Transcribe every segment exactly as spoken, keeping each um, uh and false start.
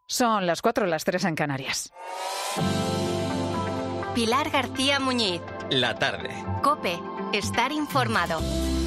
Son las cuatro, las tres en Canarias. Pilar García Muñiz. La tarde. COPE. Estar informado.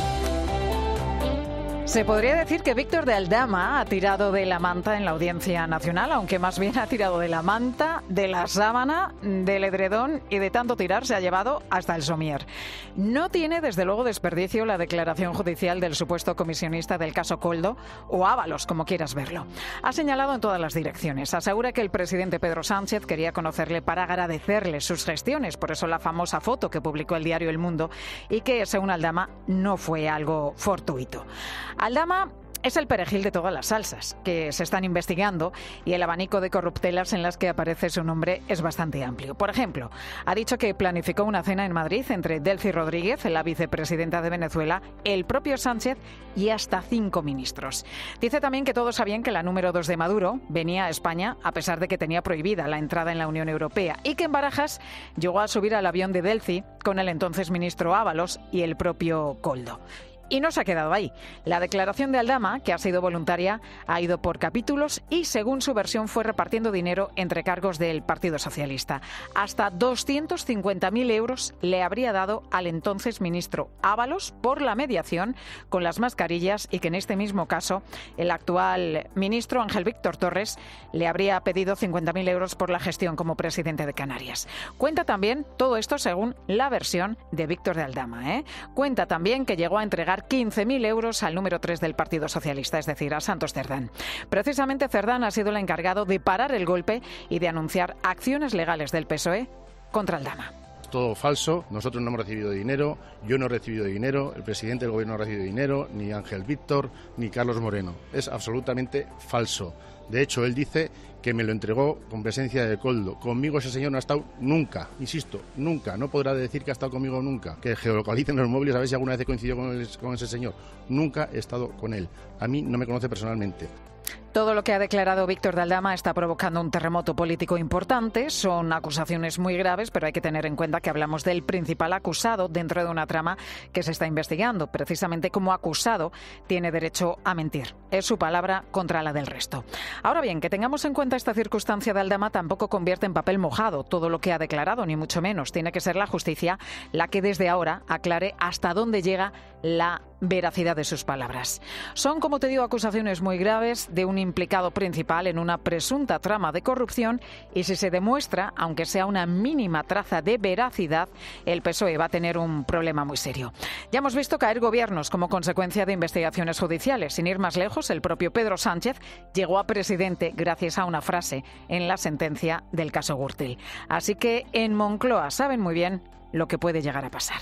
Se podría decir que Víctor de Aldama ha tirado de la manta en la Audiencia Nacional, aunque más bien ha tirado de la manta, de la sábana, del edredón y de tanto tirar se ha llevado hasta el somier. No tiene, desde luego, desperdicio la declaración judicial del supuesto comisionista del caso Koldo, o Ábalos, como quieras verlo. Ha señalado en todas las direcciones. Asegura que el presidente Pedro Sánchez quería conocerle para agradecerle sus gestiones, por eso la famosa foto que publicó el diario El Mundo, y que, según Aldama, no fue algo fortuito. Aldama es el perejil de todas las salsas que se están investigando y el abanico de corruptelas en las que aparece su nombre es bastante amplio. Por ejemplo, ha dicho que planificó una cena en Madrid entre Delcy Rodríguez, la vicepresidenta de Venezuela, el propio Sánchez y hasta cinco ministros. Dice también que todos sabían que la número dos de Maduro venía a España a pesar de que tenía prohibida la entrada en la Unión Europea y que en Barajas llegó a subir al avión de Delcy con el entonces ministro Ábalos y el propio Koldo. Y no se ha quedado ahí. La declaración de Aldama, que ha sido voluntaria, ha ido por capítulos y, según su versión, fue repartiendo dinero entre cargos del Partido Socialista. Hasta doscientos cincuenta mil euros le habría dado al entonces ministro Ábalos por la mediación con las mascarillas y que en este mismo caso el actual ministro Ángel Víctor Torres le habría pedido cincuenta mil euros por la gestión como presidente de Canarias. Cuenta también todo esto según la versión de Víctor de Aldama, ¿eh? Cuenta también que llegó a entregar quince mil euros al número tres del Partido Socialista, es decir, a Santos Cerdán. Precisamente Cerdán ha sido el encargado de parar el golpe y de anunciar acciones legales del P S O E contra Aldama. Todo falso, nosotros no hemos recibido dinero, yo no he recibido dinero, el presidente del gobierno no ha recibido dinero, ni Ángel Víctor, ni Carlos Moreno. Es absolutamente falso. De hecho, él dice que me lo entregó con presencia de Koldo. Conmigo ese señor no ha estado nunca, insisto, nunca. No podrá decir que ha estado conmigo nunca. Que geolocalicen los móviles a ver si alguna vez he coincidido con, el, con ese señor. Nunca he estado con él. A mí no me conoce personalmente. Todo lo que ha declarado Víctor de Aldama está provocando un terremoto político importante. Son acusaciones muy graves, pero hay que tener en cuenta que hablamos del principal acusado dentro de una trama que se está investigando. Precisamente como acusado tiene derecho a mentir. Es su palabra contra la del resto. Ahora bien, que tengamos en cuenta esta circunstancia de Aldama tampoco convierte en papel mojado todo lo que ha declarado, ni mucho menos. Tiene que ser la justicia la que desde ahora aclare hasta dónde llega la veracidad de sus palabras. Son, como te digo, acusaciones muy graves de un implicado principal en una presunta trama de corrupción y si se demuestra, aunque sea una mínima traza de veracidad, el P S O E va a tener un problema muy serio. Ya hemos visto caer gobiernos como consecuencia de investigaciones judiciales. Sin ir más lejos, el propio Pedro Sánchez llegó a presidente gracias a una frase en la sentencia del caso Gürtel. Así que en Moncloa saben muy bien lo que puede llegar a pasar.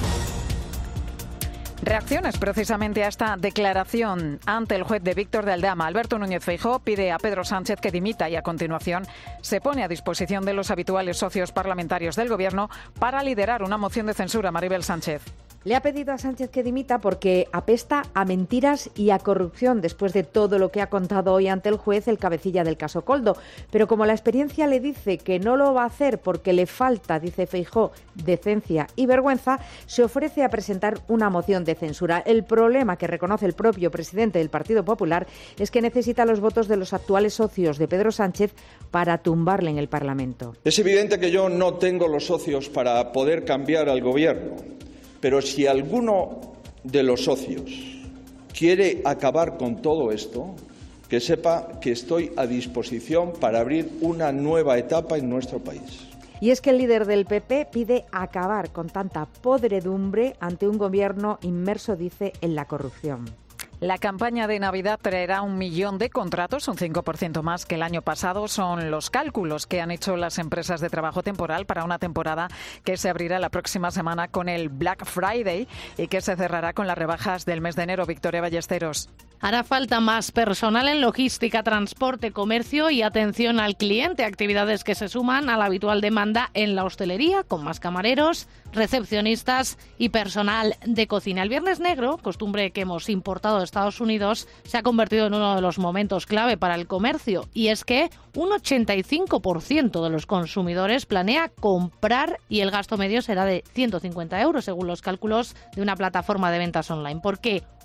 Reacciones precisamente a esta declaración ante el juez de Víctor de Aldama. Alberto Núñez Feijóo pide a Pedro Sánchez que dimita y a continuación se pone a disposición de los habituales socios parlamentarios del Gobierno para liderar una moción de censura. Maribel Sánchez. Le ha pedido a Sánchez que dimita porque apesta a mentiras y a corrupción después de todo lo que ha contado hoy ante el juez el cabecilla del caso Koldo. Pero como la experiencia le dice que no lo va a hacer porque le falta, dice Feijóo, decencia y vergüenza, se ofrece a presentar una moción de censura. El problema que reconoce el propio presidente del Partido Popular es que necesita los votos de los actuales socios de Pedro Sánchez para tumbarle en el Parlamento. Es evidente que yo no tengo los socios para poder cambiar al Gobierno. Pero si alguno de los socios quiere acabar con todo esto, que sepa que estoy a disposición para abrir una nueva etapa en nuestro país. Y es que el líder del P P pide acabar con tanta podredumbre ante un gobierno inmerso, dice, en la corrupción. La campaña de Navidad traerá un millón de contratos, un cinco por ciento más que el año pasado. Son los cálculos que han hecho las empresas de trabajo temporal para una temporada que se abrirá la próxima semana con el Black Friday y que se cerrará con las rebajas del mes de enero. Victoria Ballesteros. Hará falta más personal en logística, transporte, comercio y atención al cliente, actividades que se suman a la habitual demanda en la hostelería, con más camareros, recepcionistas y personal de cocina. El Viernes Negro, costumbre que hemos importado de Estados Unidos, se ha convertido en uno de los momentos clave para el comercio, y es que un ochenta y cinco por ciento de los consumidores planea comprar y el gasto medio será de ciento cincuenta euros, según los cálculos de una plataforma de ventas online. ¿Por qué?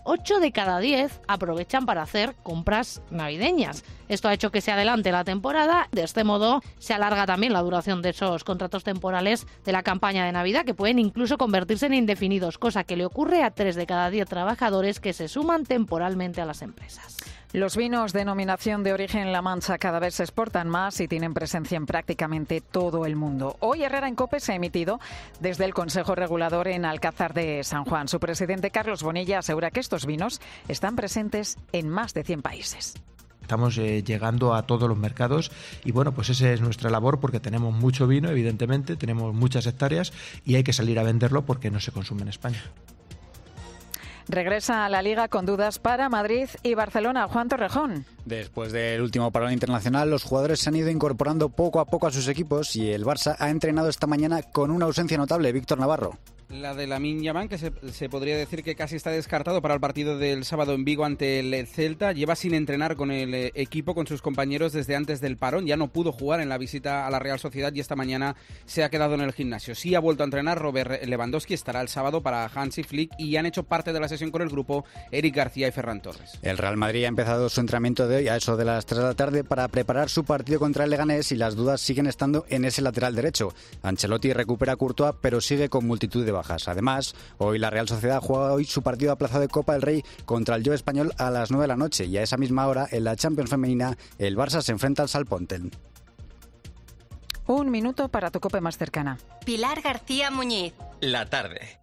ocho de cada diez aprovechan para hacer compras navideñas. Esto ha hecho que se adelante la temporada. De este modo se alarga también la duración de esos contratos temporales de la campaña de Navidad, que pueden incluso convertirse en indefinidos, cosa que le ocurre a tres de cada diez trabajadores que se suman temporalmente a las empresas. Los vinos denominación de origen La Mancha cada vez se exportan más y tienen presencia en prácticamente todo el mundo. Hoy Herrera en COPE se ha emitido desde el Consejo Regulador en Alcázar de San Juan. Su presidente Carlos Bonilla asegura que estos vinos están presentes en más de cien países. Estamos eh, llegando a todos los mercados y bueno, pues esa es nuestra labor porque tenemos mucho vino, evidentemente, tenemos muchas hectáreas y hay que salir a venderlo porque no se consume en España. Regresa a la Liga con dudas para Madrid y Barcelona. Juan Torrejón. Después del último parón internacional, los jugadores se han ido incorporando poco a poco a sus equipos y el Barça ha entrenado esta mañana con una ausencia notable, Víctor Navarro. La de Lamine Yamal, que se, se podría decir que casi está descartado para el partido del sábado en Vigo ante el Celta. Lleva sin entrenar con el eh, equipo, con sus compañeros desde antes del parón. Ya no pudo jugar en la visita a la Real Sociedad y esta mañana se ha quedado en el gimnasio. Sí ha vuelto a entrenar Robert Lewandowski, estará el sábado para Hansi Flick y han hecho parte de la sesión con el grupo Eric García y Ferran Torres. El Real Madrid ha empezado su entrenamiento de hoy a eso de las tres de la tarde para preparar su partido contra el Leganés y las dudas siguen estando en ese lateral derecho. Ancelotti recupera a Courtois pero sigue con multitud de bajas. Además, hoy la Real Sociedad juega hoy su partido aplazado de Copa del Rey contra el Joe Español a las nueve de la noche y a esa misma hora en la Champions femenina el Barça se enfrenta al Salponten. Un minuto para tu COPE más cercana. Pilar García Muñiz. La tarde.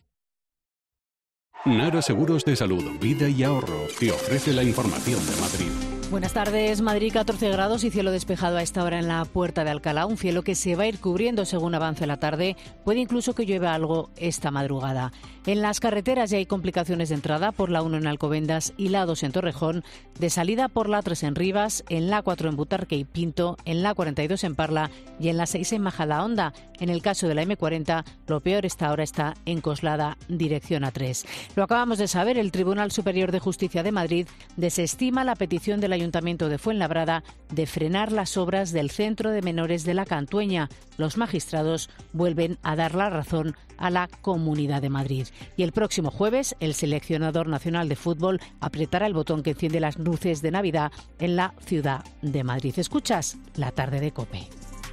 Nara Seguros de Salud, Vida y Ahorro te ofrece la información de Madrid. Buenas tardes. Madrid, catorce grados y cielo despejado a esta hora en la Puerta de Alcalá. Un cielo que se va a ir cubriendo según avance la tarde. Puede incluso que llueva algo esta madrugada. En las carreteras ya hay complicaciones de entrada por la uno en Alcobendas y la dos en Torrejón. De salida por la tres en Rivas, en la cuatro en Butarque y Pinto, en la cuarenta y dos en Parla y en la seis en Majadahonda. En el caso de la eme cuarenta, lo peor esta hora está en Coslada, dirección A tres. Lo acabamos de saber, el Tribunal Superior de Justicia de Madrid desestima la petición de la Ayuntamiento de Fuenlabrada de frenar las obras del Centro de Menores de la Cantueña. Los magistrados vuelven a dar la razón a la Comunidad de Madrid. Y el próximo jueves, el seleccionador nacional de fútbol apretará el botón que enciende las luces de Navidad en la ciudad de Madrid. Escuchas La Tarde de COPE.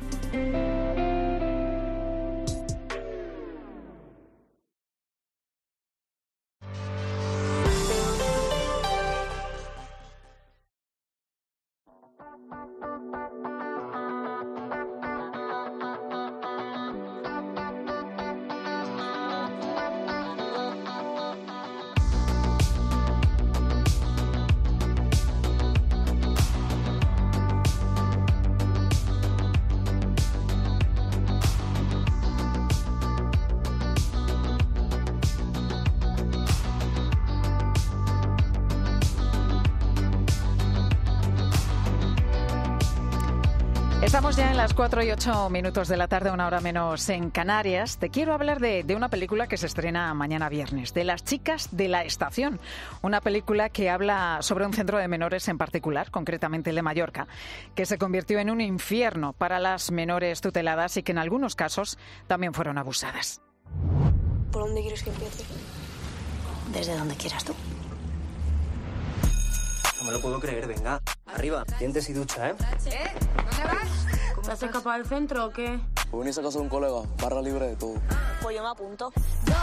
Estamos ya en las cuatro y ocho minutos de la tarde, una hora menos en Canarias. Te quiero hablar de, de una película que se estrena mañana viernes, de Las chicas de la estación. Una película que habla sobre un centro de menores en particular, concretamente el de Mallorca, que se convirtió en un infierno para las menores tuteladas y que en algunos casos también fueron abusadas. ¿Por dónde quieres que empiece? Desde donde quieras tú. No me lo puedo creer, venga. Arriba, dientes y ducha, ¿eh? ¿Eh? ¿Dónde vas? ¿Te has escapado del centro o qué? Voy a venir a casa de un colega, barra libre de todo. Pues yo me apunto.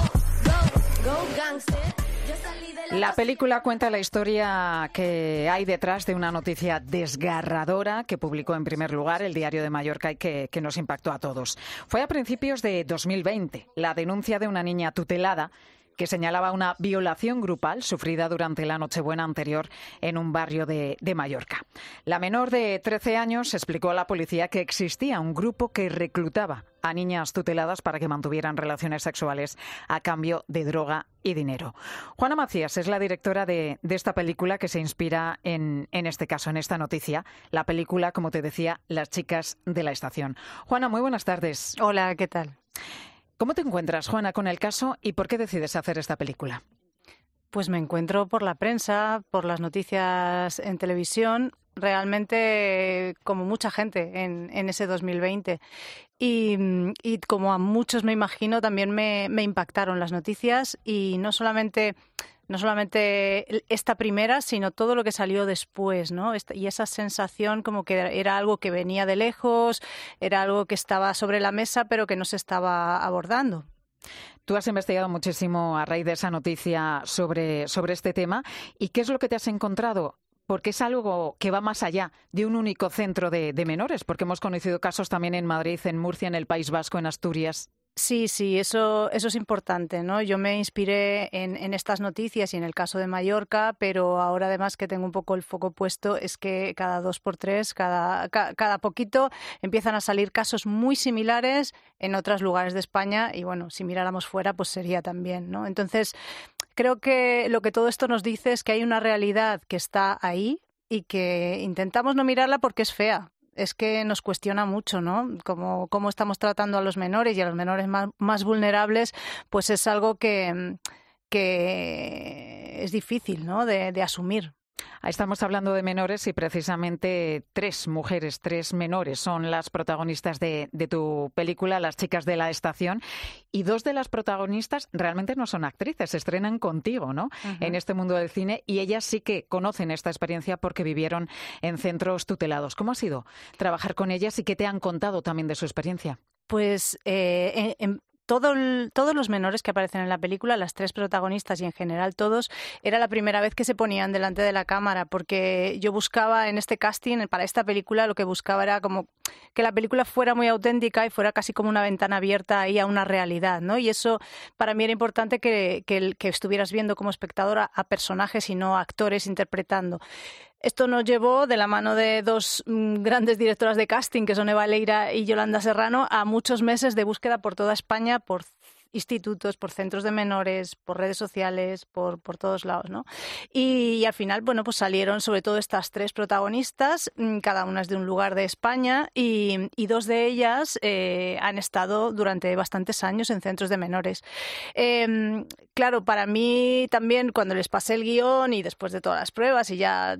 La película cuenta la historia que hay detrás de una noticia desgarradora que publicó en primer lugar el Diario de Mallorca y que, que nos impactó a todos. Fue a principios de dos mil veinte, la denuncia de una niña tutelada que señalaba una violación grupal sufrida durante la Nochebuena anterior en un barrio de, de Mallorca. La menor de trece años explicó a la policía que existía un grupo que reclutaba a niñas tuteladas para que mantuvieran relaciones sexuales a cambio de droga y dinero. Juana Macías es la directora de, de esta película que se inspira en, en este caso, en esta noticia. La película, como te decía, Las chicas de la estación. Juana, muy buenas tardes. Hola, ¿qué tal? ¿Cómo te encuentras, Juana, con el caso y por qué decides hacer esta película? Pues me encuentro por la prensa, por las noticias en televisión, realmente como mucha gente en, en ese dos mil veinte. Y, y como a muchos me imagino, también me, me impactaron las noticias y no solamente no solamente esta primera, sino todo lo que salió después, ¿no? Y esa sensación como que era algo que venía de lejos, era algo que estaba sobre la mesa, pero que no se estaba abordando. Tú has investigado muchísimo a raíz de esa noticia sobre, sobre este tema. ¿Y qué es lo que te has encontrado? Porque es algo que va más allá de un único centro de, de menores, porque hemos conocido casos también en Madrid, en Murcia, en el País Vasco, en Asturias. Sí, sí, eso, eso es importante, ¿no? Yo me inspiré en, en estas noticias y en el caso de Mallorca, pero ahora además que tengo un poco el foco puesto es que cada dos por tres, cada, ca, cada poquito empiezan a salir casos muy similares en otros lugares de España y bueno, si miráramos fuera pues sería también, ¿no? Entonces creo que lo que todo esto nos dice es que hay una realidad que está ahí y que intentamos no mirarla porque es fea. Es que nos cuestiona mucho, ¿no? Cómo, cómo estamos tratando a los menores y a los menores más, más vulnerables, pues es algo que, que es difícil, ¿no? de, de asumir. Estamos hablando de menores y precisamente tres mujeres, tres menores son las protagonistas de, de tu película, Las chicas de la estación, y dos de las protagonistas realmente no son actrices, se estrenan contigo, ¿no? Uh-huh. En este mundo del cine, y ellas sí que conocen esta experiencia porque vivieron en centros tutelados. ¿Cómo ha sido trabajar con ellas y qué te han contado también de su experiencia? Pues eh, en, en... Todo el, todos los menores que aparecen en la película, las tres protagonistas y en general todos, era la primera vez que se ponían delante de la cámara, porque yo buscaba en este casting, para esta película, lo que buscaba era como que la película fuera muy auténtica y fuera casi como una ventana abierta ahí a una realidad, ¿no? Y eso para mí era importante que, que, que estuvieras viendo como espectadora a personajes y no a actores interpretando. Esto nos llevó, de la mano de dos mm, grandes directoras de casting, que son Eva Leira y Yolanda Serrano, a muchos meses de búsqueda por toda España, por institutos, por centros de menores, por redes sociales, por, por todos lados, ¿no? Y, y al final, bueno, pues salieron sobre todo estas tres protagonistas, cada una es de un lugar de España, y, y dos de ellas eh, han estado durante bastantes años en centros de menores. Eh, claro, para mí también, cuando les pasé el guión y después de todas las pruebas y ya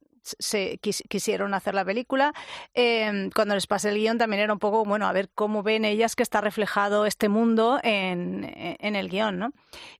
se quis, quisieron hacer la película, eh, cuando les pasé el guión también era un poco, bueno, a ver cómo ven ellas que está reflejado este mundo en, en el guión, ¿no?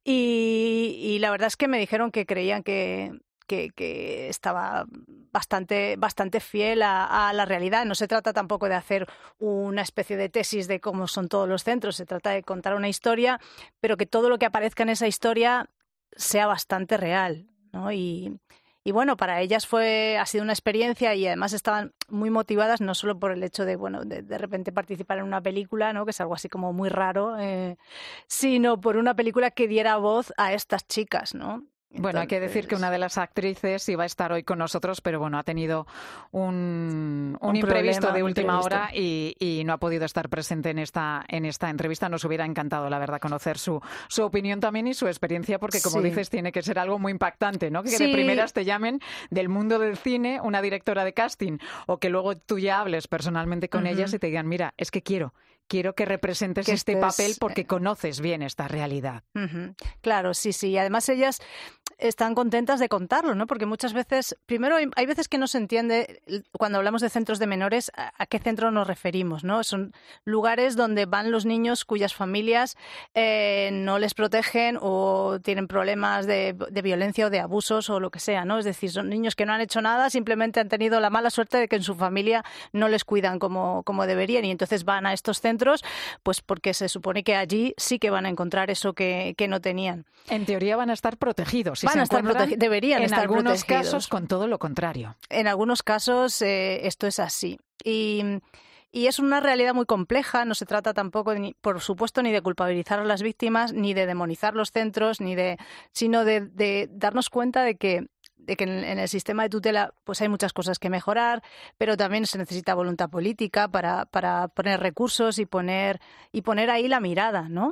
Y, y la verdad es que me dijeron que creían que, que, que estaba bastante, bastante fiel a, a la realidad. No se trata tampoco de hacer una especie de tesis de cómo son todos los centros, se trata de contar una historia, pero que todo lo que aparezca en esa historia sea bastante real, ¿no? Y Y bueno, para ellas fue ha sido una experiencia y además estaban muy motivadas, no solo por el hecho de, bueno, de, de repente participar en una película, ¿no? Que es algo así como muy raro, eh, sino por una película que diera voz a estas chicas, ¿no? Entonces... Bueno, hay que decir que una de las actrices iba a estar hoy con nosotros, pero bueno, ha tenido un, un, un imprevisto problema, de última imprevisto. hora y, y no ha podido estar presente en esta, en esta entrevista. Nos hubiera encantado, la verdad, conocer su, su opinión también y su experiencia, porque como sí. dices, tiene que ser algo muy impactante, ¿no? Que sí. de primeras te llamen del mundo del cine una directora de casting o que luego tú ya hables personalmente con uh-huh. ellas y te digan, mira, es que quiero... Quiero que representes que este estés... papel porque conoces bien esta realidad. Uh-huh. Claro, sí, sí. Y además ellas están contentas de contarlo, ¿no? Porque muchas veces, primero hay, hay veces que no se entiende cuando hablamos de centros de menores a, a qué centro nos referimos, ¿no? Son lugares donde van los niños cuyas familias eh, no les protegen o tienen problemas de, de violencia o de abusos o lo que sea, ¿no? Es decir, son niños que no han hecho nada, simplemente han tenido la mala suerte de que en su familia no les cuidan como, como deberían y entonces van a estos centros pues porque se supone que allí sí que van a encontrar eso que, que no tenían. En teoría van a estar protegidos. Si van se a estar protegidos, deberían en estar algunos protegidos. casos con todo lo contrario. En algunos casos eh, esto es así. Y... Y es una realidad muy compleja, no se trata tampoco, ni, por supuesto, ni de culpabilizar a las víctimas, ni de demonizar los centros, ni de, sino de, de darnos cuenta de que de que en el sistema de tutela pues hay muchas cosas que mejorar, pero también se necesita voluntad política para, para poner recursos y poner y poner ahí la mirada, ¿no?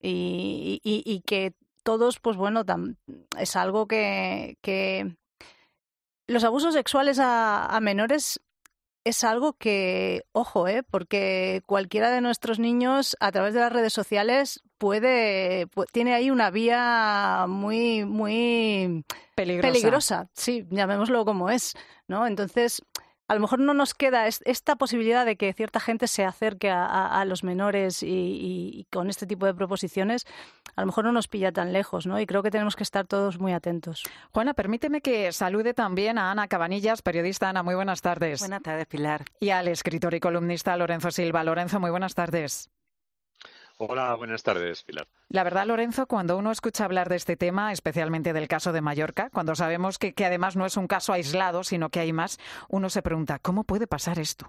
Y, y, y que todos, pues bueno, tam, es algo que, que los abusos sexuales a, a menores es algo que, ojo, ¿eh? Porque cualquiera de nuestros niños a través de las redes sociales puede, puede tiene ahí una vía muy, muy peligrosa. peligrosa, sí, llamémoslo como es, ¿no? Entonces, a lo mejor no nos queda esta posibilidad de que cierta gente se acerque a, a, a los menores y, y, y con este tipo de proposiciones, a lo mejor no nos pilla tan lejos, ¿no? Y creo que tenemos que estar todos muy atentos. Juana, permíteme que salude también a Ana Cabanillas, periodista. Ana, muy buenas tardes. Buenas tardes, Pilar. Y al escritor y columnista Lorenzo Silva. Lorenzo, muy buenas tardes. Hola, buenas tardes, Pilar. La verdad, Lorenzo, cuando uno escucha hablar de este tema, especialmente del caso de Mallorca, cuando sabemos que, que además no es un caso aislado, sino que hay más, uno se pregunta, ¿cómo puede pasar esto?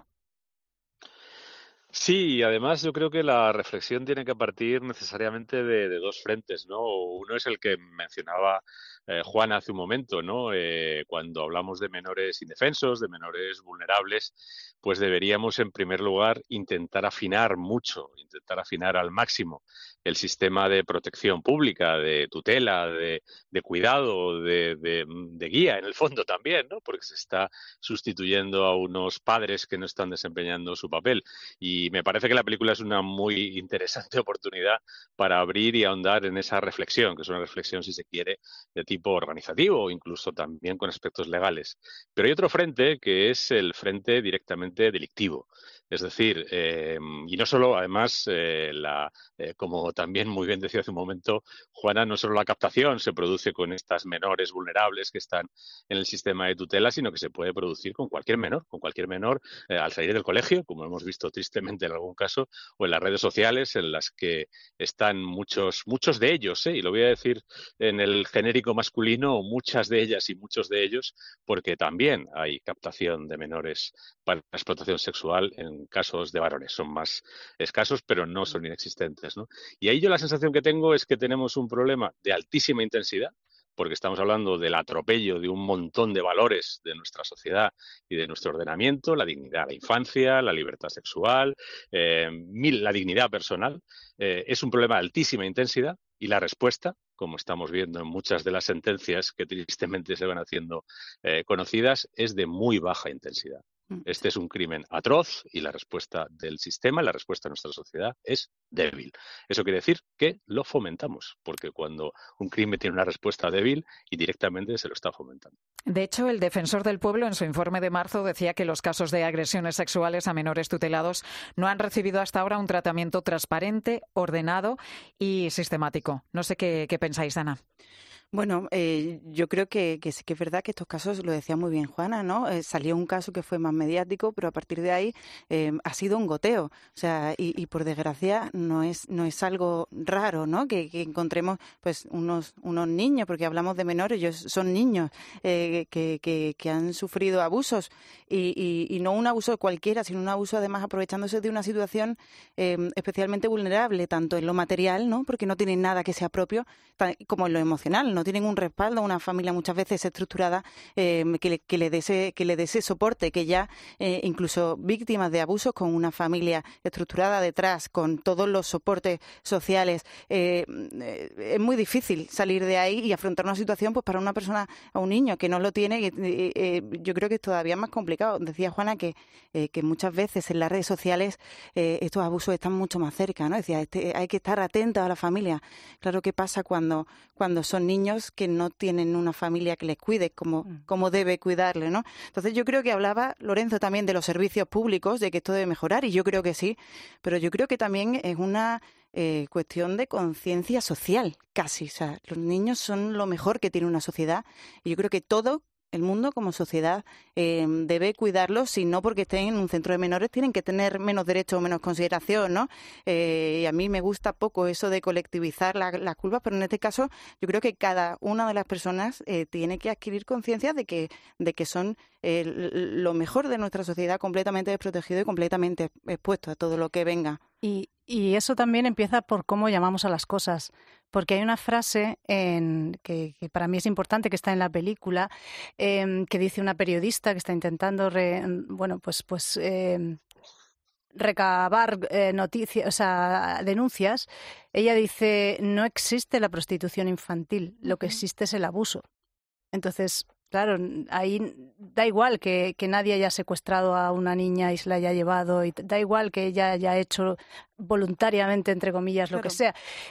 Sí, y además yo creo que la reflexión tiene que partir necesariamente de, de dos frentes, ¿no? Uno es el que mencionaba eh, Juan hace un momento, ¿no? Eh, cuando hablamos de menores indefensos, de menores vulnerables, pues deberíamos en primer lugar intentar afinar mucho, intentar afinar al máximo el sistema de protección pública, de tutela, de, de cuidado, de, de, de guía en el fondo también, ¿no? Porque se está sustituyendo a unos padres que no están desempeñando su papel. Y me parece que la película es una muy interesante oportunidad para abrir y ahondar en esa reflexión, que es una reflexión, si se quiere, de tipo organizativo o incluso también con aspectos legales. Pero hay otro frente que es el frente directamente delictivo. Es decir, eh, y no solo, además, eh, la, eh, como también muy bien decía hace un momento Juana, no solo la captación se produce con estas menores vulnerables que están en el sistema de tutela, sino que se puede producir con cualquier menor, con cualquier menor eh, al salir del colegio, como hemos visto tristemente en algún caso, o en las redes sociales en las que están muchos, muchos de ellos, ¿eh? Y lo voy a decir en el genérico masculino, muchas de ellas y muchos de ellos, porque también hay captación de menores para la explotación sexual en casos de varones. Son más escasos, pero no son inexistentes, ¿no? Y ahí yo la sensación que tengo es que tenemos un problema de altísima intensidad, porque estamos hablando del atropello de un montón de valores de nuestra sociedad y de nuestro ordenamiento, la dignidad de la infancia, la libertad sexual, eh, la dignidad personal. Eh, es un problema de altísima intensidad y la respuesta, como estamos viendo en muchas de las sentencias que tristemente se van haciendo eh, conocidas, es de muy baja intensidad. Este es un crimen atroz y la respuesta del sistema, la respuesta de nuestra sociedad es débil. Eso quiere decir que lo fomentamos, porque cuando un crimen tiene una respuesta débil y directamente se lo está fomentando. De hecho, el Defensor del Pueblo en su informe de marzo decía que los casos de agresiones sexuales a menores tutelados no han recibido hasta ahora un tratamiento transparente, ordenado y sistemático. No sé qué, qué pensáis, Ana. Bueno, eh, yo creo que, que sí que es verdad que estos casos, lo decía muy bien Juana, ¿no? Eh, salió un caso que fue más mediático, pero a partir de ahí eh, ha sido un goteo. O sea, y, y por desgracia no es no es algo raro, ¿no? Que, que encontremos pues unos unos niños, porque hablamos de menores, ellos son niños eh, que, que, que han sufrido abusos y, y, y no un abuso cualquiera, sino un abuso además aprovechándose de una situación eh, especialmente vulnerable, tanto en lo material, ¿no? Porque no tienen nada que sea propio, como en lo emocional, no tienen un respaldo, una familia muchas veces estructurada eh, que, le, que, le dé ese, que le dé ese soporte, que ya eh, incluso víctimas de abusos con una familia estructurada detrás, con todos los soportes sociales, eh, eh, es muy difícil salir de ahí y afrontar una situación pues para una persona, a un niño que no lo tiene, eh, eh, yo creo que es todavía más complicado. Decía Juana que, eh, que muchas veces en las redes sociales eh, estos abusos están mucho más cerca, ¿no? Decía, este, hay que estar atentos a la familia. Claro, ¿qué pasa cuando, cuando son niños que no tienen una familia que les cuide como, como debe cuidarle, ¿no? Entonces yo creo que hablaba Lorenzo también de los servicios públicos, de que esto debe mejorar, y yo creo que sí, pero yo creo que también es una eh, cuestión de conciencia social, casi. O sea, los niños son lo mejor que tiene una sociedad, y yo creo que todo el mundo como sociedad eh, debe cuidarlos, y no porque estén en un centro de menores tienen que tener menos derecho o menos consideración, ¿no? Eh, y a mí me gusta poco eso de colectivizar las la culpas, pero en este caso yo creo que cada una de las personas eh, tiene que adquirir conciencia de que, de que son eh, lo mejor de nuestra sociedad, completamente desprotegido y completamente expuesto a todo lo que venga. Y, y eso también empieza por cómo llamamos a las cosas, porque hay una frase en, que, que para mí es importante, que está en la película, eh, que dice una periodista que está intentando, re, bueno, pues, pues eh, recabar eh, noticias, o sea, denuncias. Ella dice: no existe la prostitución infantil, lo que existe es el abuso. Entonces, claro, ahí da igual que, que nadie haya secuestrado a una niña y se la haya llevado, y da igual que ella haya hecho voluntariamente, entre comillas, lo claro. que sea.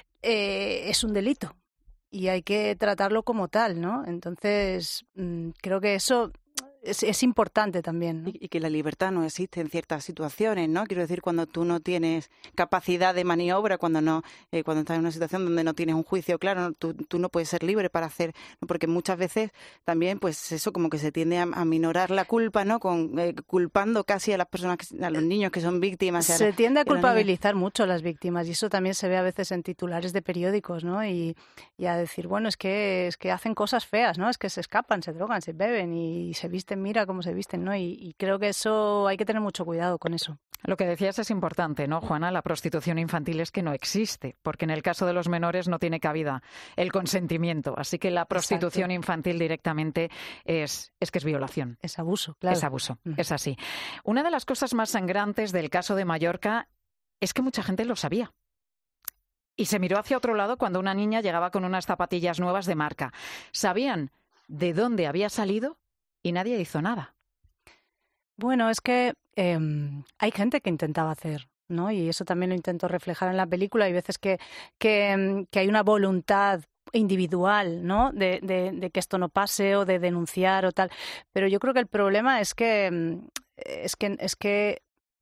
Eh, es un delito y hay que tratarlo como tal, ¿no? Entonces, mmm, creo que eso es, es importante también, ¿no? Y, y que la libertad no existe en ciertas situaciones, ¿no? Quiero decir, cuando tú no tienes capacidad de maniobra, cuando no eh, cuando estás en una situación donde no tienes un juicio claro, tú, tú no puedes ser libre para hacer, ¿no? Porque muchas veces también, pues eso, como que se tiende a, a minorar la culpa, ¿no? Con, eh, culpando casi a las personas, que, a los niños que son víctimas. Se a, tiende a culpabilizar mucho a las víctimas y eso también se ve a veces en titulares de periódicos, ¿no? Y, y a decir, bueno, es que es que hacen cosas feas, ¿no? Es que se escapan, se drogan, se beben y se visten, mira cómo se visten, ¿no? Y, y creo que eso hay que tener mucho cuidado con eso. Lo que decías es importante, ¿no, Juana? La prostitución infantil es que no existe, porque en el caso de los menores no tiene cabida el consentimiento. Así que la prostitución Exacto. infantil directamente es, es que es violación. Es abuso, claro. Es abuso, mm. es así. Una de las cosas más sangrantes del caso de Mallorca es que mucha gente lo sabía. Y se miró hacia otro lado cuando una niña llegaba con unas zapatillas nuevas de marca. Sabían de dónde había salido y nadie hizo nada. Bueno, es que eh, hay gente que intentaba hacer, ¿no? Y eso también lo intento reflejar en la película. Hay veces que, que, que hay una voluntad individual, ¿no? De, de, de que esto no pase o de denunciar o tal. Pero yo creo que el problema es que es que es que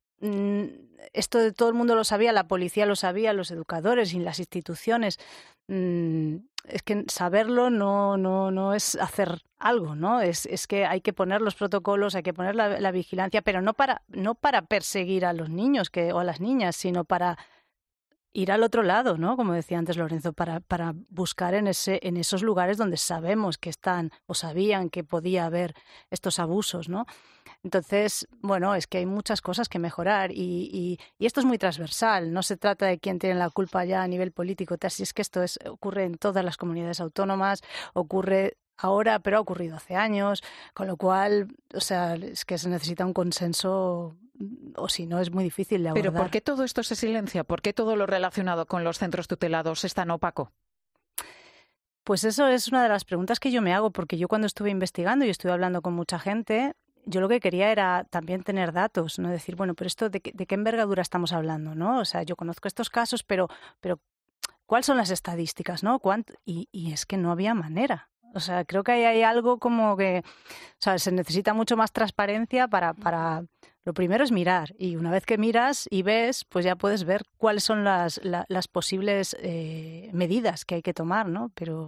esto de todo el mundo lo sabía, la policía lo sabía, los educadores y las instituciones. Es que saberlo no no no es hacer algo, ¿no? Es es que hay que poner los protocolos, hay que poner la, la vigilancia, pero no para no para perseguir a los niños que o a las niñas, sino para ir al otro lado, ¿no? Como decía antes Lorenzo, para para buscar en ese en esos lugares donde sabemos que están o sabían que podía haber estos abusos, ¿no? Entonces, bueno, es que hay muchas cosas que mejorar y, y, y esto es muy transversal. No se trata de quién tiene la culpa ya a nivel político. Así es que esto es, ocurre en todas las comunidades autónomas, ocurre ahora, pero ha ocurrido hace años, con lo cual, o sea, es que se necesita un consenso o si no es muy difícil de abordar. Pero ¿por qué todo esto se silencia? ¿Por qué todo lo relacionado con los centros tutelados es tan opaco? Pues eso es una de las preguntas que yo me hago, porque yo cuando estuve investigando y estuve hablando con mucha gente, yo lo que quería era también tener datos, no decir, bueno, pero esto de qué, de qué envergadura estamos hablando, ¿no? O sea, yo conozco estos casos, pero, pero ¿cuáles son las estadísticas, no? ¿Cuánto? Y, y es que no había manera. O sea, creo que ahí hay algo como que, o sea, se necesita mucho más transparencia para, para, lo primero es mirar y una vez que miras y ves, pues ya puedes ver cuáles son las, la, las posibles eh, medidas que hay que tomar, ¿no? Pero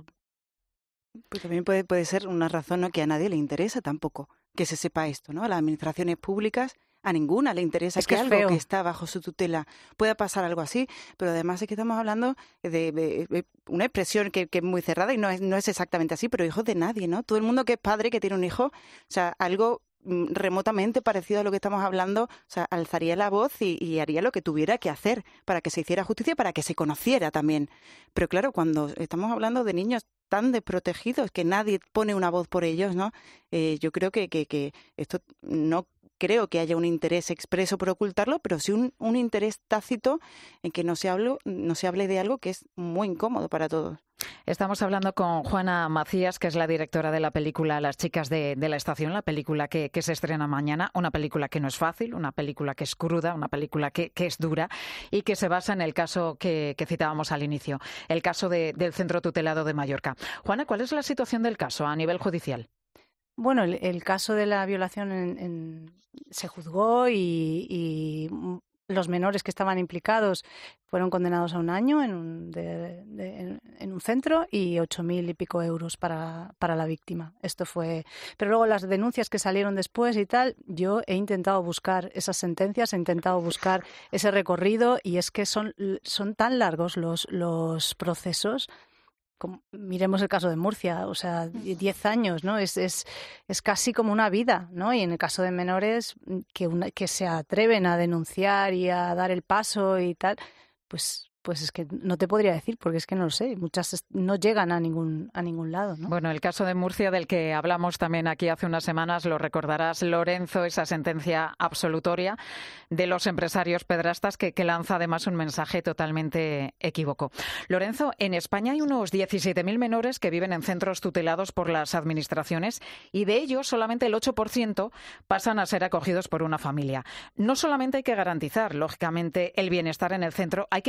pues también puede, puede ser una razón, ¿no?, que a nadie le interesa tampoco que se sepa esto, ¿no? A las administraciones públicas, a ninguna le interesa es que, que algo feo. que está bajo su tutela pueda pasar algo así, pero además es que estamos hablando de, de, de una expresión que, que es muy cerrada y no es, no es exactamente así, pero hijos de nadie, ¿no? Todo el mundo que es padre, que tiene un hijo, o sea, algo remotamente parecido a lo que estamos hablando, o sea, alzaría la voz y, y haría lo que tuviera que hacer para que se hiciera justicia, para que se conociera también. Pero claro, cuando estamos hablando de niños tan desprotegidos que nadie pone una voz por ellos, ¿no? Eh, yo creo que, que, que esto no creo que haya un interés expreso por ocultarlo, pero sí un, un interés tácito en que no se hable, no se hable de algo que es muy incómodo para todos. Estamos hablando con Juana Macías, que es la directora de la película Las chicas de, de la estación, la película que, que se estrena mañana, una película que no es fácil, una película que es cruda, una película que, que es dura y que se basa en el caso que, que citábamos al inicio, el caso de, del Centro Tutelado de Mallorca. Juana, ¿cuál es la situación del caso a nivel judicial? Bueno, el, el caso de la violación en, en, se juzgó y, y los menores que estaban implicados fueron condenados a un año en un, de, de, en, en un centro y ocho mil y pico euros para, para la víctima. Esto fue. Pero luego las denuncias que salieron después y tal, yo he intentado buscar esas sentencias, he intentado buscar ese recorrido y es que son, son tan largos los, los procesos. Como, miremos el caso de Murcia, o sea, diez años, ¿no? Es, es, es casi como una vida, ¿no? Y en el caso de menores que, una, que se atreven a denunciar y a dar el paso y tal, pues pues es que no te podría decir, porque es que no lo sé, muchas no llegan a ningún a ningún lado, ¿no? Bueno, el caso de Murcia, del que hablamos también aquí hace unas semanas, lo recordarás, Lorenzo, esa sentencia absolutoria de los empresarios pedrastas que, que lanza además un mensaje totalmente equívoco. Lorenzo, en España hay unos diecisiete mil menores que viven en centros tutelados por las administraciones y de ellos solamente el ocho por ciento pasan a ser acogidos por una familia. No solamente hay que garantizar, lógicamente, el bienestar en el centro, hay que potenciar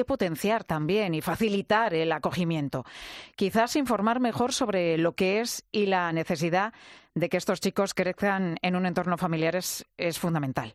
concienciar también y facilitar el acogimiento. Quizás informar mejor sobre lo que es y la necesidad de que estos chicos crezcan en un entorno familiar es, es fundamental.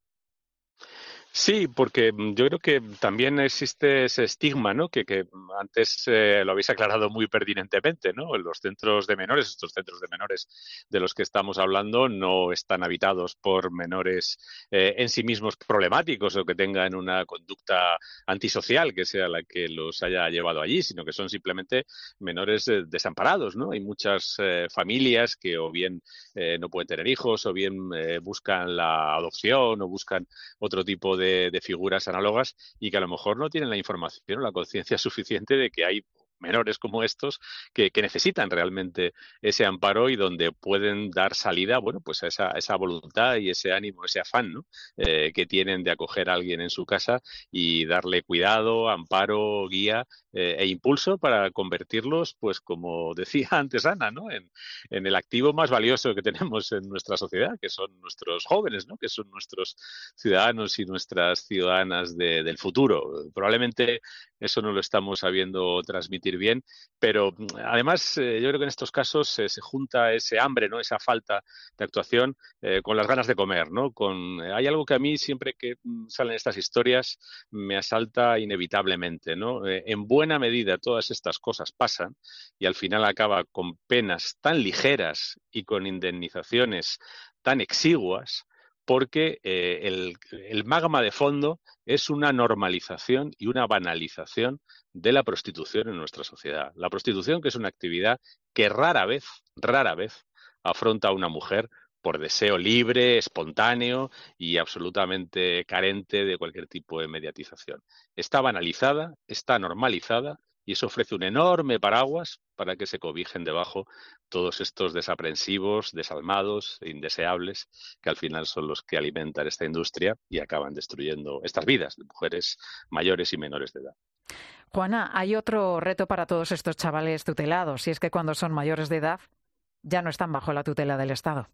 Sí, porque yo creo que también existe ese estigma, ¿no? Que, que antes eh, lo habéis aclarado muy pertinentemente, ¿no? Los centros de menores, estos centros de menores de los que estamos hablando, no están habitados por menores eh, en sí mismos problemáticos o que tengan una conducta antisocial que sea la que los haya llevado allí, sino que son simplemente menores eh, desamparados, ¿no? Hay muchas eh, familias que o bien eh, no pueden tener hijos o bien eh, buscan la adopción o buscan otro tipo de De, de figuras análogas y que a lo mejor no tienen la información o la conciencia suficiente de que hay menores como estos que, que necesitan realmente ese amparo y donde pueden dar salida, bueno, pues a esa, esa voluntad y ese ánimo, ese afán, ¿no? Eh, que tienen de acoger a alguien en su casa y darle cuidado, amparo, guía eh, e impulso para convertirlos, pues como decía antes Ana, ¿no? En, en el activo más valioso que tenemos en nuestra sociedad, que son nuestros jóvenes, ¿no? Que son nuestros ciudadanos y nuestras ciudadanas de, del futuro. Probablemente eso no lo estamos sabiendo transmitir bien, pero además eh, yo creo que en estos casos eh, se junta ese hambre, ¿no? Esa falta de actuación eh, con las ganas de comer, ¿no? Con, eh, hay algo que a mí siempre que salen estas historias me asalta inevitablemente, ¿no? Eh, en buena medida todas estas cosas pasan y al final acaba con penas tan ligeras y con indemnizaciones tan exiguas porque eh, el, el magma de fondo es una normalización y una banalización de la prostitución en nuestra sociedad. La prostitución, que es una actividad que rara vez, rara vez afronta a una mujer por deseo libre, espontáneo y absolutamente carente de cualquier tipo de mediatización. Está banalizada, está normalizada y eso ofrece un enorme paraguas para que se cobijen debajo todos estos desaprensivos, desalmados e indeseables que al final son los que alimentan esta industria y acaban destruyendo estas vidas de mujeres mayores y menores de edad. Juana, hay otro reto para todos estos chavales tutelados, y es que cuando son mayores de edad ya no están bajo la tutela del Estado.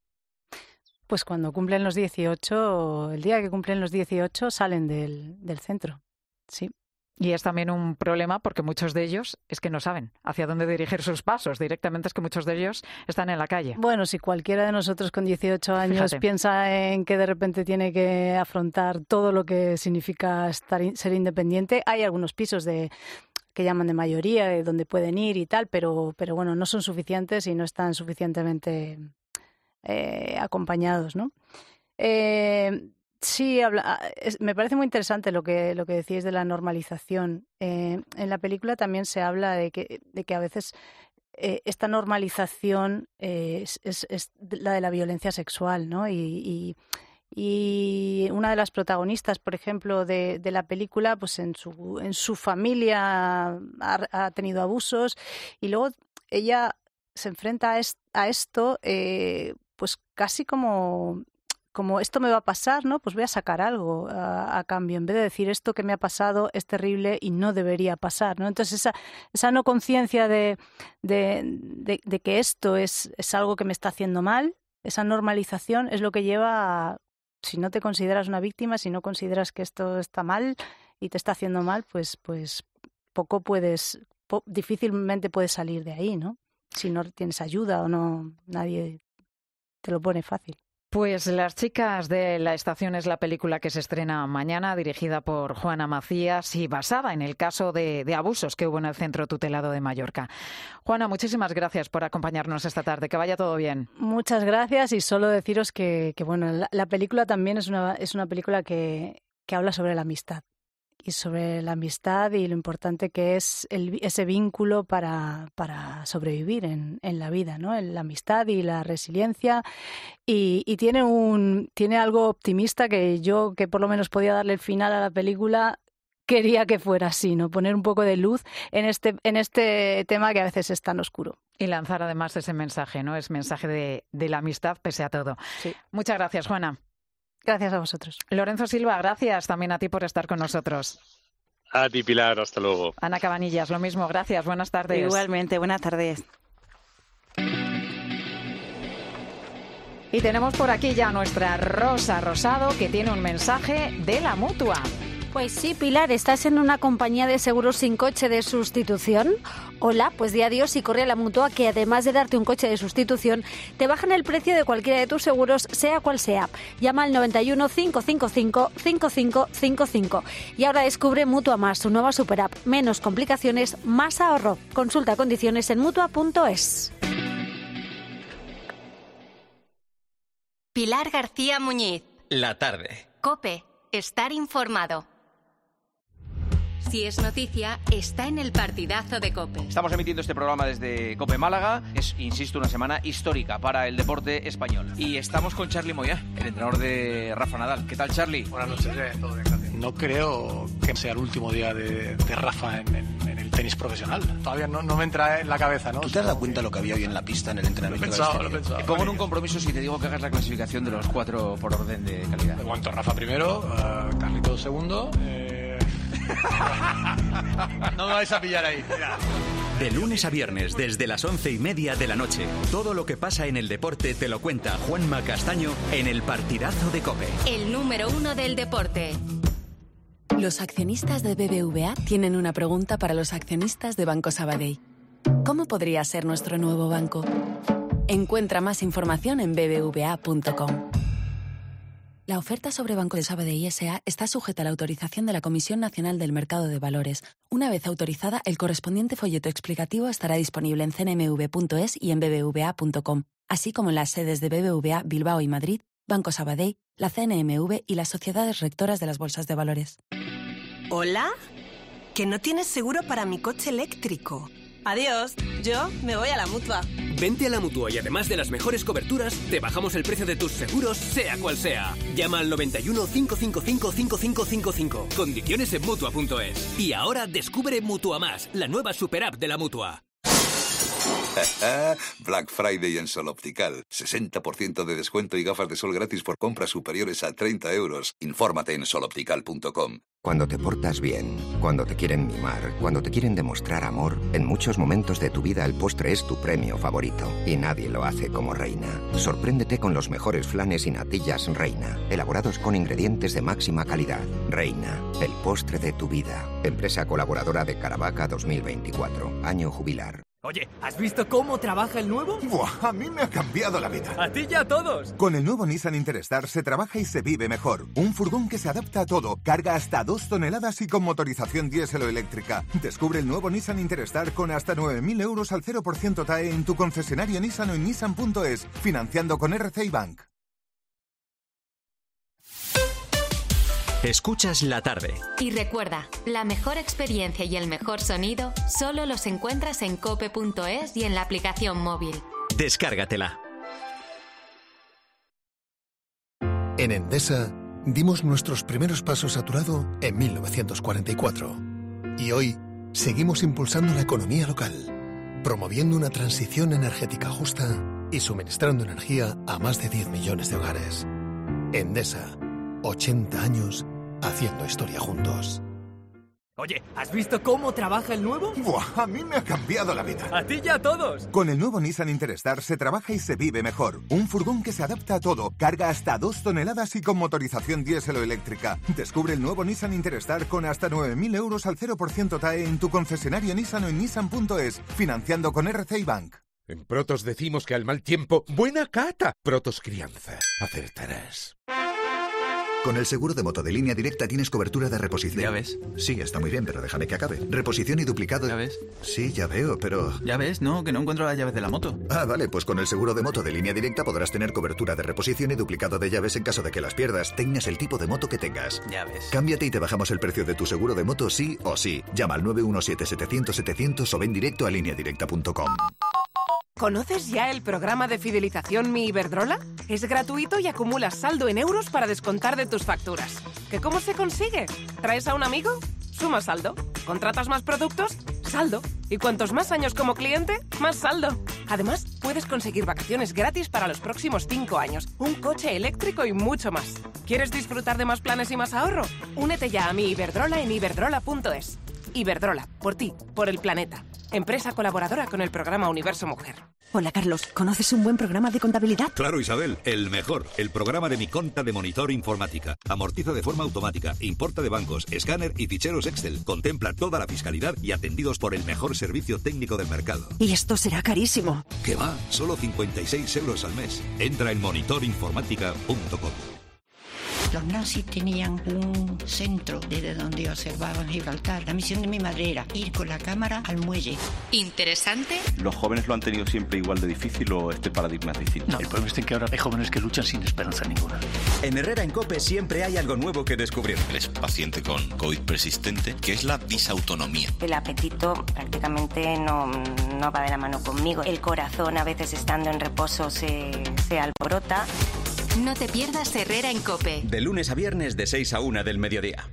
Pues cuando cumplen los dieciocho, el día que cumplen los dieciocho salen del, del centro, sí. Y es también un problema porque muchos de ellos es que no saben hacia dónde dirigir sus pasos. Directamente es que muchos de ellos están en la calle. Bueno, si cualquiera de nosotros con dieciocho años Fíjate. piensa en que de repente tiene que afrontar todo lo que significa estar, ser independiente, hay algunos pisos de que llaman de mayoría, de donde pueden ir y tal, pero, pero bueno, no son suficientes y no están suficientemente eh, acompañados, ¿no? Eh, Sí, habla, es, me parece muy interesante lo que lo que decís de la normalización. Eh, en la película también se habla de que, de que a veces eh, esta normalización eh, es, es, es la de la violencia sexual, ¿no? Y, y, y una de las protagonistas, por ejemplo, de, de la película, pues en su en su familia ha, ha tenido abusos y luego ella se enfrenta a, est, a esto, eh, pues casi como como esto me va a pasar, ¿no? Pues voy a sacar algo a, a cambio, en vez de decir esto que me ha pasado es terrible y no debería pasar, ¿no? Entonces esa, esa no conciencia de, de, de, de que esto es, es algo que me está haciendo mal, esa normalización es lo que lleva a, si no te consideras una víctima, si no consideras que esto está mal y te está haciendo mal, pues, pues poco puedes, po, difícilmente puedes salir de ahí, ¿no? Si no tienes ayuda o no, nadie te lo pone fácil. Pues Las chicas de la estación es la película que se estrena mañana, dirigida por Juana Macías y basada en el caso de, de abusos que hubo en el Centro Tutelado de Mallorca. Juana, muchísimas gracias por acompañarnos esta tarde. Que vaya todo bien. Muchas gracias y solo deciros que, que bueno, la, la película también es una, es una película que, que habla sobre la amistad. Y sobre la amistad y lo importante que es el, ese vínculo para, para sobrevivir en, en la vida, ¿no? La amistad y la resiliencia. Y, y tiene, un, tiene algo optimista que yo, que por lo menos podía darle el final a la película, quería que fuera así, ¿no? Poner un poco de luz en este, en este tema que a veces es tan oscuro. Y lanzar además ese mensaje, ¿no? Es mensaje de, de la amistad pese a todo. Sí. Muchas gracias, Juana. Gracias a vosotros. Lorenzo Silva, gracias también a ti por estar con nosotros. A ti, Pilar, hasta luego. Ana Cabanillas, lo mismo, gracias, buenas tardes. Igualmente, buenas tardes. Y tenemos por aquí ya a nuestra Rosa Rosado, que tiene un mensaje de la Mutua. Pues sí, Pilar, ¿estás en una compañía de seguros sin coche de sustitución? Hola, pues di adiós y corre a la Mutua, que además de darte un coche de sustitución, te bajan el precio de cualquiera de tus seguros, sea cual sea. Llama al noventa y uno, cinco cinco cinco, cinco cinco cinco cinco. Y ahora descubre Mutua Más, su nueva super app. Menos complicaciones, más ahorro. Consulta condiciones en mutua punto es. Pilar García Muñiz. La tarde. COPE. Estar informado. Si es noticia, está en el partidazo de COPE. Estamos emitiendo este programa desde COPE Málaga. Es, insisto, una semana histórica para el deporte español. Y estamos con Charly Moyá, el entrenador de Rafa Nadal. ¿Qué tal, Charly? Buenas noches, eh, todo bien, gracias. No creo que sea el último día de, de Rafa en, en, en el tenis profesional. Todavía no, no me entra en la cabeza, ¿no? ¿Tú te has dado cuenta de lo que había hoy en la pista en el entrenamiento? Lo he pensado, lo he pensado. Como en un compromiso si te digo que hagas la clasificación de los cuatro por orden de calidad. Aguanto Rafa primero, uh, Carlitos segundo... Eh... No me vais a pillar ahí. De lunes a viernes, desde las once y media de la noche, todo lo que pasa en el deporte te lo cuenta Juanma Castaño en el partidazo de COPE. El número uno del deporte. Los accionistas de B B V A tienen una pregunta para los accionistas de Banco Sabadell. ¿Cómo podría ser nuestro nuevo banco? Encuentra más información en b b v a punto com. La oferta sobre Banco de Sabadell S A está sujeta a la autorización de la Comisión Nacional del Mercado de Valores. Una vez autorizada, el correspondiente folleto explicativo estará disponible en c n m v punto es y en b b v a punto com, así como en las sedes de B B V A Bilbao y Madrid, Banco Sabadell, la C N M V y las sociedades rectoras de las bolsas de valores. ¿Hola? ¿Que no tienes seguro para mi coche eléctrico? Adiós, yo me voy a la Mutua. Vente a la Mutua y además de las mejores coberturas, te bajamos el precio de tus seguros, sea cual sea. Llama al noventa y uno, cinco cinco cinco, cinco cinco cinco cinco. Condiciones en mutua punto es. Y ahora descubre Mutua Más, la nueva super app de la Mutua. Black Friday en Sol Optical. sesenta por ciento de descuento y gafas de sol gratis por compras superiores a treinta euros. Infórmate en sol optical punto com. Cuando te portas bien, cuando te quieren mimar, cuando te quieren demostrar amor, en muchos momentos de tu vida el postre es tu premio favorito. Y nadie lo hace como Reina. Sorpréndete con los mejores flanes y natillas Reina, elaborados con ingredientes de máxima calidad. Reina, el postre de tu vida. Empresa colaboradora de Caravaca dos mil veinticuatro. Año jubilar. Oye, ¿has visto cómo trabaja el nuevo? ¡Buah! A mí me ha cambiado la vida. ¡A ti y a todos! Con el nuevo Nissan Interstar se trabaja y se vive mejor. Un furgón que se adapta a todo, carga hasta dos toneladas y con motorización diésel o eléctrica. Descubre el nuevo Nissan Interstar con hasta nueve mil euros al cero por ciento T A E en tu concesionario Nissan o en nissan punto es, financiando con R C I Bank. Escuchas la tarde. Y recuerda, la mejor experiencia y el mejor sonido solo los encuentras en cope punto es y en la aplicación móvil. Descárgatela. En Endesa dimos nuestros primeros pasos a tu lado en mil novecientos cuarenta y cuatro. Y hoy seguimos impulsando la economía local, promoviendo una transición energética justa y suministrando energía a más de diez millones de hogares. Endesa, ochenta años haciendo historia juntos. Oye, ¿has visto cómo trabaja el nuevo? ¡Buah! A mí me ha cambiado la vida. ¡A ti y a todos! Con el nuevo Nissan Interstar se trabaja y se vive mejor. Un furgón que se adapta a todo, carga hasta dos toneladas y con motorización diésel o eléctrica. Descubre el nuevo Nissan Interstar con hasta nueve mil euros al cero por ciento T A E en tu concesionario Nissan o en nissan punto es, financiando con R C I Bank. En Protos decimos que al mal tiempo, buena cata. Protos Crianza. Acertarás. Con el seguro de moto de Línea Directa tienes cobertura de reposición. Ya ves. Sí, está muy bien, pero déjame que acabe. Reposición y duplicado. Ya ves. Sí, ya veo, pero... Ya ves, no, que no encuentro las llaves de la moto. Ah, vale, pues con el seguro de moto de Línea Directa podrás tener cobertura de reposición y duplicado de llaves en caso de que las pierdas, tengas el tipo de moto que tengas. Ya ves. Cámbiate y te bajamos el precio de tu seguro de moto sí o sí. Llama al nueve uno siete, setecientos, setecientos o ven directo a línea directa punto com. ¿Conoces ya el programa de fidelización Mi Iberdrola? Es gratuito y acumulas saldo en euros para descontar de tus facturas. ¿Que cómo se consigue? ¿Traes a un amigo? Suma saldo. ¿Contratas más productos? Saldo. Y cuantos más años como cliente, más saldo. Además, puedes conseguir vacaciones gratis para los próximos cinco años, un coche eléctrico y mucho más. ¿Quieres disfrutar de más planes y más ahorro? Únete ya a Mi Iberdrola en iberdrola punto es. Iberdrola, por ti, por el planeta. empresa colaboradora con el programa Universo Mujer. Hola, Carlos. ¿Conoces un buen programa de contabilidad? Claro, Isabel, el mejor. El programa de Mi Conta de Monitor Informática. Amortiza de forma automática, importa de bancos, escáner y ficheros Excel. Contempla toda la fiscalidad y atendidos por el mejor servicio técnico del mercado. Y esto será carísimo. ¿Qué va? Solo cincuenta y seis euros al mes. Entra en monitor informática punto com. Los nazis tenían un centro desde donde observaban Gibraltar. La misión de mi madre era ir con la cámara al muelle. ¿Interesante? ¿Los jóvenes lo han tenido siempre igual de difícil o este paradigma es distinto? No, el problema es que ahora hay jóvenes que luchan sin esperanza ninguna. En Herrera en COPE siempre hay algo nuevo que descubrir. Eres paciente con COVID persistente, que es la disautonomía. El apetito prácticamente no, no va de la mano conmigo. El corazón, a veces estando en reposo, se, se alborota. No te pierdas Herrera en COPE. De lunes a viernes de seis a una del mediodía.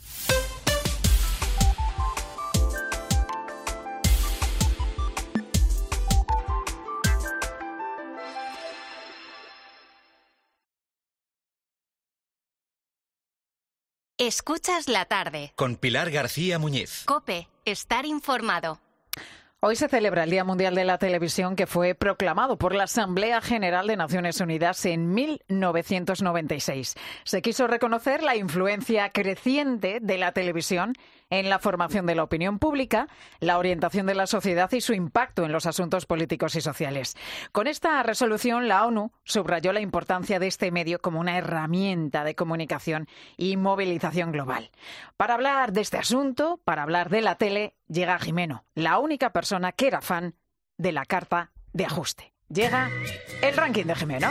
Escuchas la tarde. Con Pilar García Muñiz. COPE. Estar informado. Hoy se celebra el Día Mundial de la Televisión, que fue proclamado por la Asamblea General de Naciones Unidas en mil novecientos noventa y seis. Se quiso reconocer la influencia creciente de la televisión en la formación de la opinión pública, la orientación de la sociedad y su impacto en los asuntos políticos y sociales. Con esta resolución, la ONU subrayó la importancia de este medio como una herramienta de comunicación y movilización global. Para hablar de este asunto, para hablar de la tele, llega Jimeno, la única persona que era fan de la carta de ajuste. Llega el ranking de Jimeno.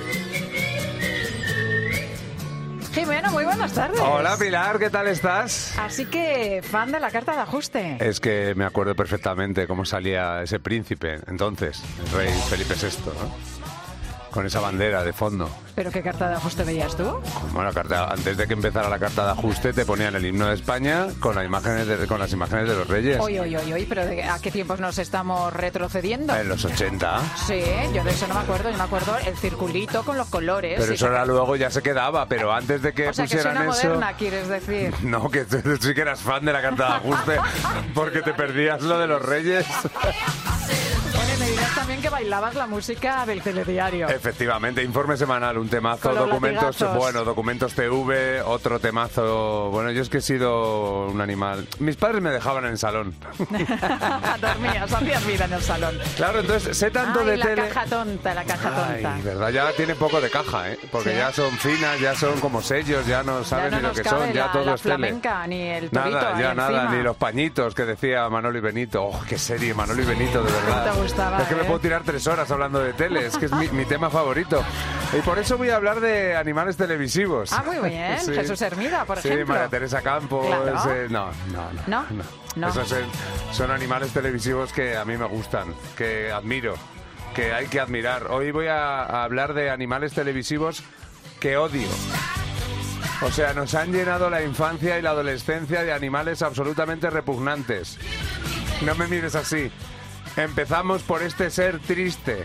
Jimeno, muy buenas tardes. Hola Pilar, ¿qué tal estás? Así que, fan de la carta de ajuste. Es que me acuerdo perfectamente cómo salía ese príncipe, entonces, el rey Felipe sexto, ¿no? Con esa bandera de fondo. ¿Pero qué carta de ajuste veías tú? Bueno, carta, antes de que empezara la carta de ajuste te ponían el himno de España con, la imágenes de, con las imágenes de los reyes. Oye, oye, oye, pero ¿de ¿a qué tiempos nos estamos retrocediendo? En los ochenta. Sí, yo de eso no me acuerdo, yo me acuerdo el circulito con los colores. Pero eso era luego ya se quedaba, pero antes de que o sea, pusieran que soy una eso... moderna, ¿quieres decir? No, que tú sí que eras fan de la carta de ajuste porque te perdías lo de los reyes. Bueno, me dirás también que bailabas la música del telediario. Efectivamente, informe semanal, un temazo, documentos, latigazos. Bueno, documentos T V, otro temazo. Bueno, yo es que he sido un animal. Mis padres me dejaban en el salón. Dormías, hacías vida en el salón. Claro, entonces sé tanto Ay, de la tele. La caja tonta, la caja tonta. Ay, verdad, ya tiene poco de caja, ¿eh? Porque ¿sí? Ya son finas, ya son como sellos, ya no saben ya no ni lo que son, la, ya todo la es tele. Flamenca, ni el torito. Nada, ya nada, encima. Ni los pañitos que decía Manolo y Benito. Oh, qué serie, Manolo y Benito, de verdad. ¿Cómo te gustaba, es que eh? me puedo tirar tres horas hablando de tele, es que es mi, mi tema favorito. Y por eso voy a hablar de animales televisivos. Ah, muy bien. Sí. Jesús Hermida, por sí, ejemplo. Sí, María Teresa Campos. Claro. Eh, no, no, no. ¿No? no. no. Esos son, son animales televisivos que a mí me gustan, que admiro, que hay que admirar. Hoy voy a, a hablar de animales televisivos que odio. O sea, nos han llenado la infancia y la adolescencia de animales absolutamente repugnantes. No me mires así. Empezamos por este ser triste.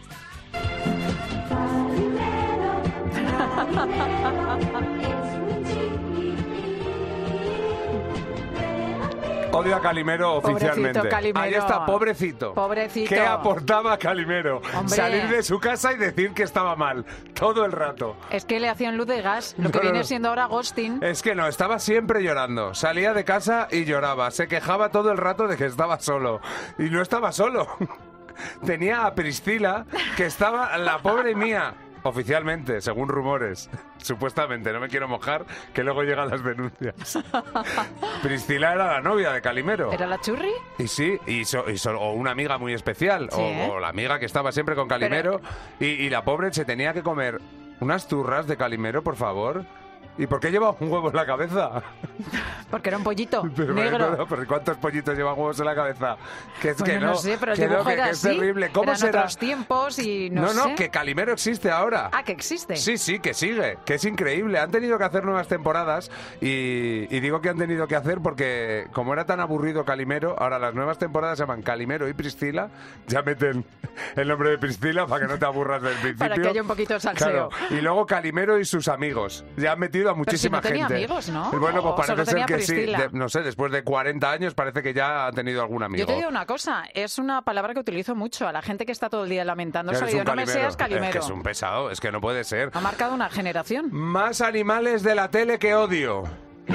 Odio a Calimero oficialmente. Pobrecito Calimero. Ahí está, pobrecito. Pobrecito. ¿Qué aportaba Calimero? Hombre. Salir de su casa y decir que estaba mal. Todo el rato. Es que le hacían luz de gas, lo No, que no, viene no. siendo ahora ghosting. Es que no, estaba siempre llorando. Salía de casa y lloraba. Se quejaba todo el rato de que estaba solo. Y no estaba solo. Tenía a Priscila, que estaba la pobre mía. Oficialmente, según rumores. Supuestamente, no me quiero mojar, que luego llegan las denuncias. Priscila era la novia de Calimero. ¿Era la churri? Y sí, y so, y so, o una amiga muy especial, Sí, o, ¿eh? o la amiga que estaba siempre con Calimero. Pero... Y, y la pobre se tenía que comer unas turras de Calimero, por favor. ¿Y por qué lleva un huevo en la cabeza? Porque era un pollito pero, negro. Pero, pero ¿cuántos pollitos llevan huevos en la cabeza? Que es Bueno, que no, no sé, pero el que dibujo no, que, era que así. es terrible. ¿Cómo Eran será? otros tiempos y no, No, sé. no, que Calimero existe ahora. Ah, que existe. Sí, sí, que sigue, que es increíble. Han tenido que hacer nuevas temporadas y, y digo que han tenido que hacer porque como era tan aburrido Calimero, ahora las nuevas temporadas se llaman Calimero y Priscila. Ya meten el nombre de Priscila para que no te aburras del principio. Para que haya un poquito de salseo. Claro. Y luego Calimero y sus amigos. Ya han metido a muchísima Pero si no gente. tenía amigos, ¿no? Y bueno, pues ¿O parece solo ser tenía que sí, Priscila. de- no sé, después de cuarenta años parece que ya ha tenido algún amigo. Yo te digo una cosa, es una palabra que utilizo mucho a la gente que está todo el día lamentándose. Eres Digo, un no me calimero. seas calimero. Es que es un pesado, es que no puede ser. Ha marcado una generación. Más animales de la tele que odio.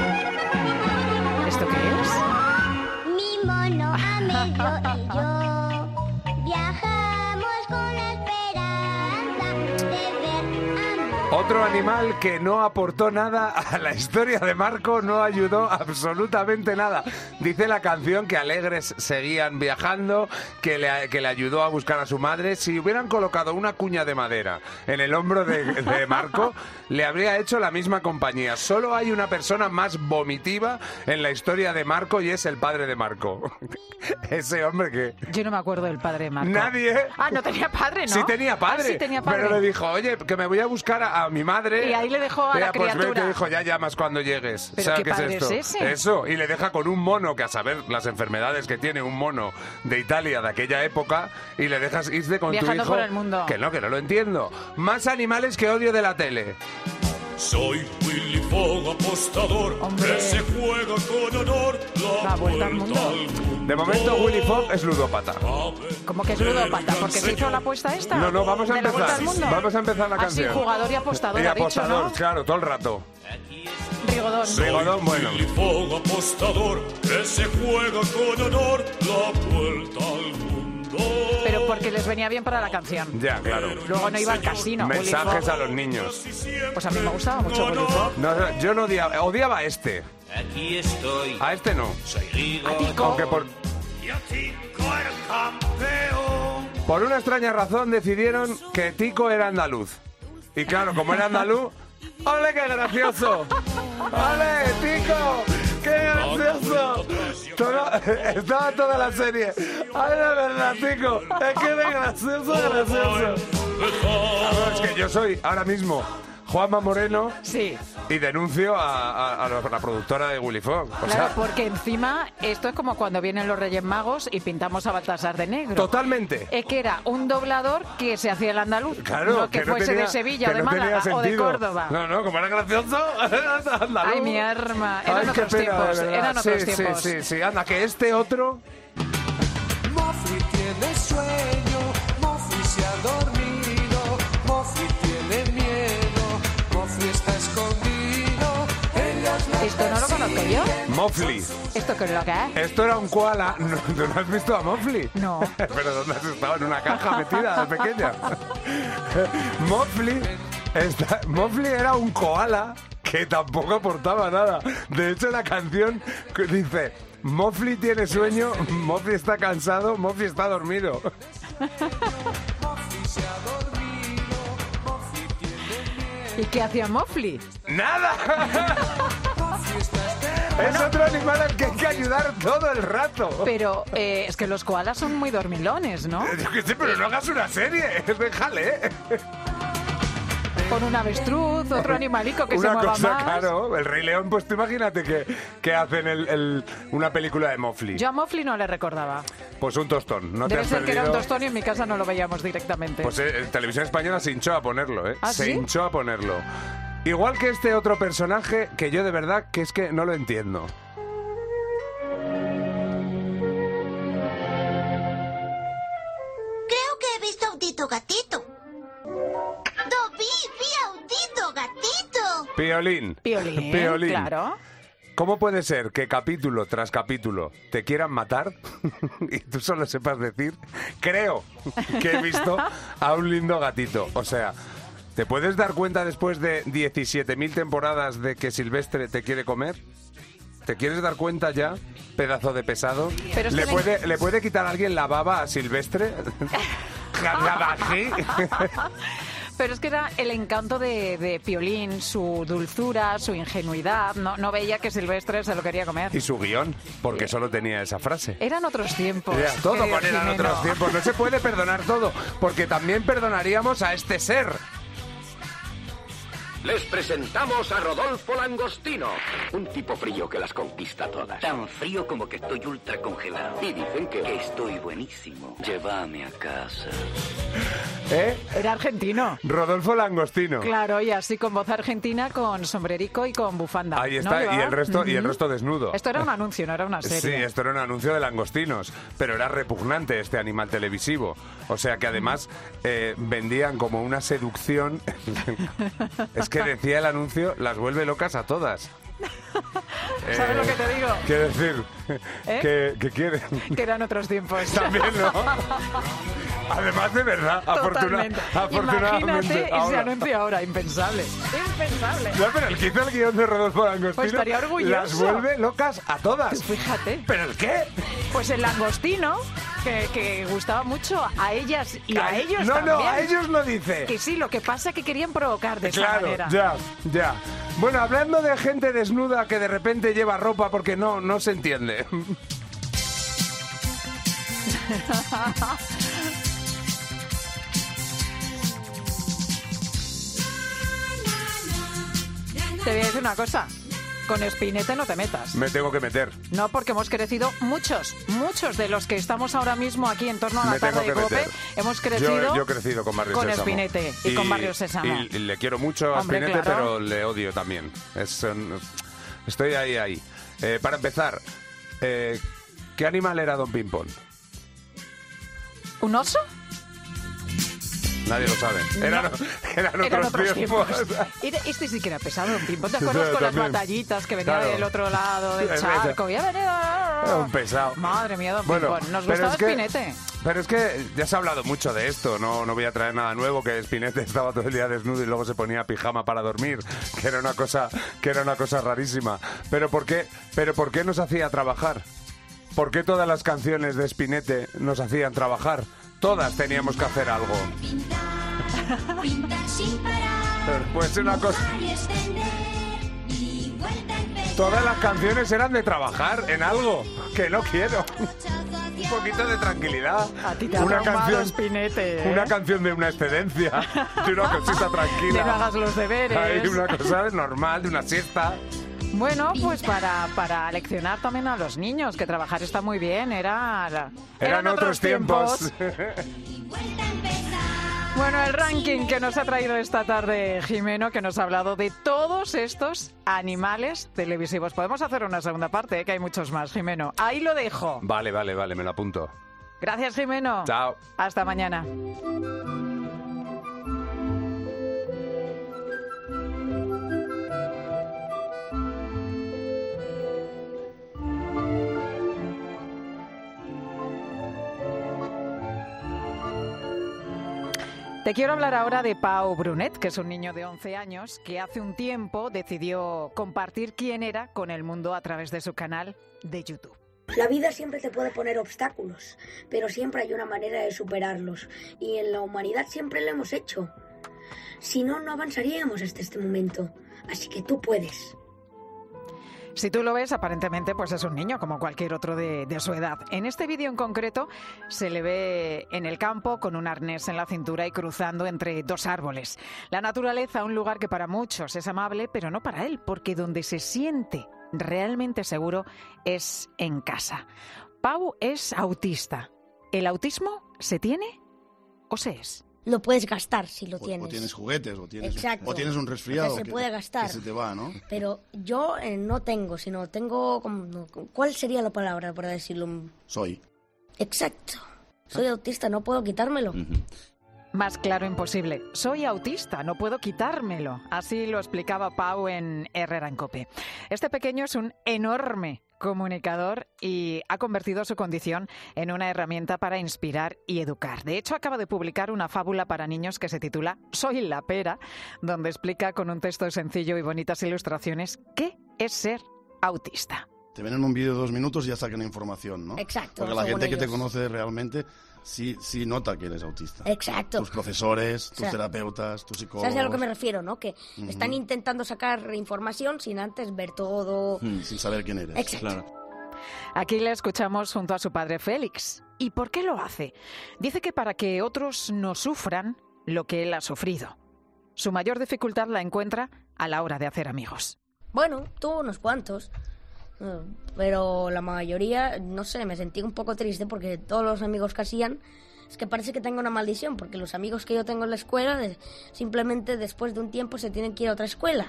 ¿Esto qué es? Mi mono amigo y yo viajamos con la esperanza de ver amor. Otro animal que no aportó nada a la historia de Marco, no ayudó absolutamente nada. Dice la canción que alegres seguían viajando, que le, que le ayudó a buscar a su madre. Si hubieran colocado una cuña de madera en el hombro de, de Marco, le habría hecho la misma compañía. Solo hay una persona más vomitiva en la historia de Marco y es el padre de Marco. Ese hombre que... Yo no me acuerdo del padre de Marco. Nadie. Ah, no tenía padre, ¿no? Sí tenía padre, Ah, sí tenía padre. pero le dijo, oye, que me voy a buscar a, a mi madre. Y ahí le dejó a Ya, la pues criatura. vete, hijo, ya llamas cuando llegues. ¿Pero ¿Sabes qué qué es padre esto? es ese? Eso, y le deja con un mono, que a saber las enfermedades que tiene un mono de Italia de aquella época, y le dejas irse con Viajando tu hijo. por el mundo. Que no, que no lo entiendo. Más animales que odio de la tele. Soy Willy Fogg, apostador, Hombre. que se juega con honor la, La vuelta al mundo. De momento, Willy Fogg es ludópata. Como que es ludópata, porque se hizo la apuesta esta. No, no, vamos a de la vuelta empezar. al mundo. Vamos a empezar la Ah, sí, canción. jugador y apostador, Y ha dicho, apostador, ¿no? claro, todo el rato. Rigodón. Rigodón, bueno. Willy Fogg, apostador, que se juega con honor la vuelta al mundo. Pero porque les venía bien para la canción. Ya, claro. Luego no iba al casino. Willy Mensajes Fogg. a los niños. Pues a mí me gustaba mucho Willy Fogg. No, no, yo no odiaba, odiaba a este. Aquí estoy. A este no. Soy A Tico. Aunque por, Y a Tico el campeón. por una extraña razón decidieron que Tico era andaluz. Y claro, como era andaluz, ¡ole, qué gracioso! ¡Ole, Tico! ¡Qué gracioso! Todo- estaba toda la serie. ¡Ay, la verdad, Tico! Es que eres gracioso, gracioso. Claro, es que yo soy ahora mismo Juanma Moreno. Sí. Y denuncio a, a- a la la productora de Willy Fogg. O Claro, sea, porque encima esto es como cuando vienen los Reyes Magos y pintamos a Baltasar de negro. totalmente. Es que era un doblador que se hacía el andaluz. Claro, no que, no fuese tenía- de Sevilla, que o de no tenía Málaga o de sentido. Córdoba. No, no, como era gracioso, era andaluz. Ay, mi arma. Eran Ay, qué otros pena, tiempos. de verdad. Eran otros sí, tiempos. Sí, sí, sí. Anda, que este otro... Mofli tiene sueño, Mofli se ha dormido, Mofli tiene miedo, Mofli está escondido. Ellas lo Esto no lo conozco yo. Mofli. ¿Esto qué es lo que es? Esto era un koala. No, ¿tú no has visto a Mofli? No. ¿Pero dónde has estado? ¿En una caja metida de pequeña? Mofli... Esta- Mofli era un koala que tampoco aportaba nada. De hecho, la canción que dice... Mofli tiene sueño, Mofli está cansado, Mofli está dormido. ¿Y qué hacía Mofli? ¡Nada! Es otro animal al que hay que ayudar todo el rato. Pero eh, es que los koalas son muy dormilones, ¿no? Yo qué sé, pero no hagas una serie, déjale. Con un avestruz, otro animalico que se Una mueva cosa, más. claro, el Rey León, pues tú imagínate que, que hacen el, el- una película de Mofli. Yo a Mofli no le recordaba. Pues un tostón, no te Debe has ser que era un perdido. tostón y en mi casa no lo veíamos directamente. Pues eh, en Televisión Española se hinchó a ponerlo, ¿eh? ¿Ah, se sí? hinchó a ponerlo. Igual que este otro personaje que yo de verdad que es que no lo entiendo. Creo que he visto a un Tito Gatito. ¡Lo vi! ¡Vi a un Tito Gatito! Piolín. Piolín, Piolín. claro. ¿Cómo puede ser que capítulo tras capítulo te quieran matar y tú solo sepas decir, creo que he visto a un lindo gatito? O sea, ¿te puedes dar cuenta después de diecisiete mil temporadas de que Silvestre te quiere comer? ¿Te quieres dar cuenta ya, pedazo de pesado? Pero es ¿Le, que le- puede, ¿Le puede quitar a alguien la baba a Silvestre? ¿La bají? Pero es que era el encanto de, de Piolín, su dulzura, su ingenuidad. No, no veía que Silvestre se lo quería comer. Y su guión, porque solo tenía esa frase. Eran otros tiempos. Ya, todo querido con eran Jimeno. otros tiempos. No se puede perdonar todo, porque también perdonaríamos a este ser. Les presentamos a Rodolfo Langostino, un tipo frío que las conquista todas. Tan frío como que estoy ultra congelado. Y dicen que... que estoy buenísimo. Llévame a casa. ¿Eh? Era argentino. Rodolfo Langostino. Claro, y así con voz argentina, con sombrerico y con bufanda. Ahí está, ¿no? y el resto, uh-huh. y el resto desnudo. Esto era un anuncio, no era una serie. Sí, esto era un anuncio de langostinos, pero era repugnante este animal televisivo. O sea que además eh, vendían como una seducción. Es que decía el anuncio, las vuelve locas a todas. ¿Sabes eh, lo que te digo? Quiero decir, ¿Eh? que, que quieren. Que eran otros tiempos. También, ¿no? Además, de verdad, afortuna, afortunadamente. Imagínate ese ahora. anuncio ahora, impensable. Impensable. No, pero el que hizo el guión de Rodolfo Langostino Pues estaría orgulloso. las vuelve locas a todas. Pues fíjate. ¿Pero el qué? Pues el langostino, que, que gustaba mucho a ellas y a, a ellos no, también. No, no, a ellos no dice. Que sí, lo que pasa es que querían provocar de claro, esa manera. ya, ya. Bueno, hablando de gente desnuda que de repente lleva ropa porque no, no se entiende. Te voy a decir una cosa. Con Spinetta no te metas. Me tengo que meter. No, porque hemos crecido muchos, muchos de los que estamos ahora mismo aquí en torno a la Me tarde de tengo que COPE. meter. Hemos crecido, Yo, yo he crecido con Barrio con Sésamo. Spinette y, y con Barrio Sésamo. Y, y le quiero mucho a Hombre, Spinette, claro. pero le odio también. Es, um, estoy ahí, ahí. Eh, para empezar, eh, ¿qué animal era Don Pimpón? ¿Un oso? Nadie lo sabe. Eran, No. eran, Eran otros, otros tiempos. tiempos. Era- Este sí que era pesado, Don Pimpón. ¿Te acuerdas con las También. batallitas que venía Claro. del otro lado del Es charco? Y ha venido... Era un pesado. Madre mía, Don Bueno, Pimpón. Nos pero gustaba es que- Spinette. Pero es que ya se ha hablado mucho de esto, no, no voy a traer nada nuevo, que Spinette estaba todo el día desnudo y luego se ponía pijama para dormir, que era una cosa, que era una cosa rarísima. Pero ¿por qué, pero por qué nos hacía trabajar? ¿Por qué todas las canciones de Spinette nos hacían trabajar? Todas teníamos que hacer algo. Pintar sin parar. Pues una cosa. y extender, y vuelta a empezar. Todas las canciones eran de trabajar en algo, que no quiero. Un poquito de tranquilidad. A ti te ha una traumado canción, Spinette, ¿eh? una canción de una excedencia, de una cosita tranquila. De no hagas los deberes. Hay una cosa normal, de una siesta. Bueno, pues para, para leccionar también a los niños, que trabajar está muy bien, era, eran, Eran otros tiempos. Bueno, el ranking que nos ha traído esta tarde Jimeno, que nos ha hablado de todos estos animales televisivos. Podemos hacer una segunda parte, ¿eh? Que hay muchos más, Jimeno. Ahí lo dejo. Vale, vale, vale, me lo apunto. Gracias, Jimeno. Chao. Hasta mañana. Te quiero hablar ahora de Pau Brunet, que es un niño de once años que hace un tiempo decidió compartir quién era con el mundo a través de su canal de YouTube. La vida siempre te puede poner obstáculos, pero siempre hay una manera de superarlos. Y en la humanidad siempre lo hemos hecho. Si no, no avanzaríamos hasta este momento. Así que tú puedes. Si tú lo ves, aparentemente pues es un niño como cualquier otro de, de su edad. En este vídeo en concreto se le ve en el campo con un arnés en la cintura y cruzando entre dos árboles. La naturaleza, un lugar que para muchos es amable, pero no para él, porque donde se siente realmente seguro es en casa. Pau es autista. ¿El autismo se tiene o se es? Lo puedes gastar si lo O, tienes. o tienes juguetes, o tienes, Exacto. o tienes un resfriado. O sea, se que- puede gastar. Que se te va, ¿no? Pero yo eh, no tengo, sino tengo... como- no, ¿cuál sería la palabra para decirlo? Soy. Exacto. Soy autista, no puedo quitármelo. Más claro imposible. Soy autista, no puedo quitármelo. Así lo explicaba Pau en Herrera en COPE. Este pequeño es un enorme comunicador y ha convertido su condición en una herramienta para inspirar y educar. De hecho, acaba de publicar una fábula para niños que se titula Soy la pera, donde explica con un texto sencillo y bonitas ilustraciones qué es ser autista. Te ven en un vídeo de dos minutos y ya sacan información, ¿no? Exacto, Porque la según gente que te ellos. conoce realmente sí, sí nota que eres autista. Exacto. Tus profesores, tus O sea, terapeutas, tus psicólogos. ¿Sabes a lo que me refiero, no? Que Ujú. están intentando sacar información sin antes ver todo. Mm, sin saber quién eres. Exacto. Aquí le escuchamos junto a su padre Félix. ¿Y por qué lo hace? Dice que para que otros no sufran lo que él ha sufrido. su mayor dificultad la encuentra a la hora de hacer amigos. Bueno, tuve unos cuantos, pero la mayoría, no sé, me sentí un poco triste porque todos los amigos que hacían, es que parece que tengo una maldición, porque los amigos que yo tengo en la escuela, simplemente después de un tiempo se tienen que ir a otra escuela.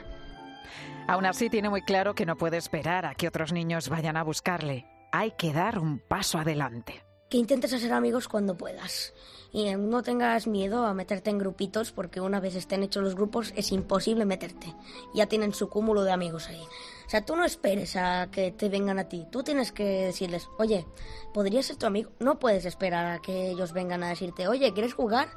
Aún así, tiene muy claro que no puede esperar a que otros niños vayan a buscarle. Hay que dar un paso adelante. Que intentes hacer amigos cuando puedas. Y no tengas miedo a meterte en grupitos, porque una vez estén hechos los grupos es imposible meterte. Ya tienen su cúmulo de amigos ahí. O sea, tú no esperes a que te vengan a ti. Tú tienes que decirles, oye, ¿podría ser tu amigo? No puedes esperar a que ellos vengan a decirte, oye, ¿quieres jugar?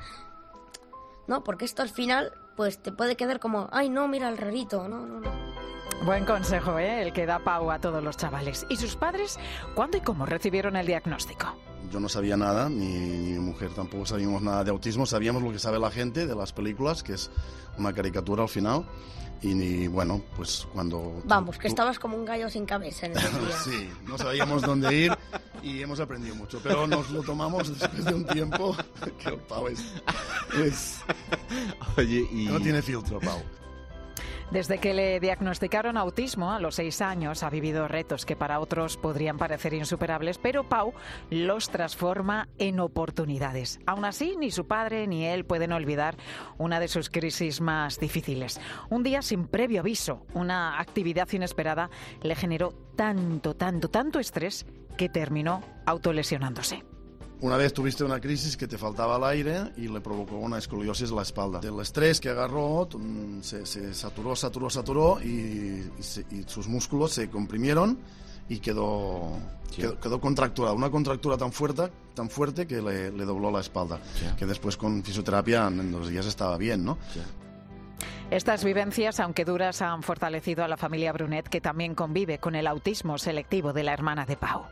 No, porque esto al final pues te puede quedar como, ay, no, mira el rarito. No, no, no. Buen consejo, ¿eh? El que da Pau a todos los chavales. ¿Y sus padres cuándo y cómo recibieron el diagnóstico? Yo no sabía nada, ni, ni mi mujer tampoco sabíamos nada de autismo. Sabíamos lo que sabe la gente de las películas, que es una caricatura al final. Y, ni, bueno, pues cuando... Vamos, que estabas como un gallo sin cabeza en ese día. Sí, no sabíamos dónde ir y hemos aprendido mucho. Pero nos lo tomamos después de un tiempo, que el Pau es... es Oye, y... no tiene filtro, Pau. Desde que le diagnosticaron autismo a los seis años ha vivido retos que para otros podrían parecer insuperables, pero Pau los transforma en oportunidades. Aún así, ni su padre ni él pueden olvidar una de sus crisis más difíciles. Un día sin previo aviso, una actividad inesperada le generó tanto, tanto, tanto estrés que terminó autolesionándose. Una vez tuviste una crisis que te faltaba el aire y le provocó una escoliosis en la espalda. Del estrés que agarró, se, se saturó, saturó, saturó y, y, se, y sus músculos se comprimieron y quedó, sí. quedó, quedó contracturado. Una contractura tan fuerte, tan fuerte que le, le dobló la espalda. Sí. Que después con fisioterapia en dos días estaba bien, ¿no? Sí. Estas vivencias, aunque duras, han fortalecido a la familia Brunet, que también convive con el autismo selectivo de la hermana de Pau.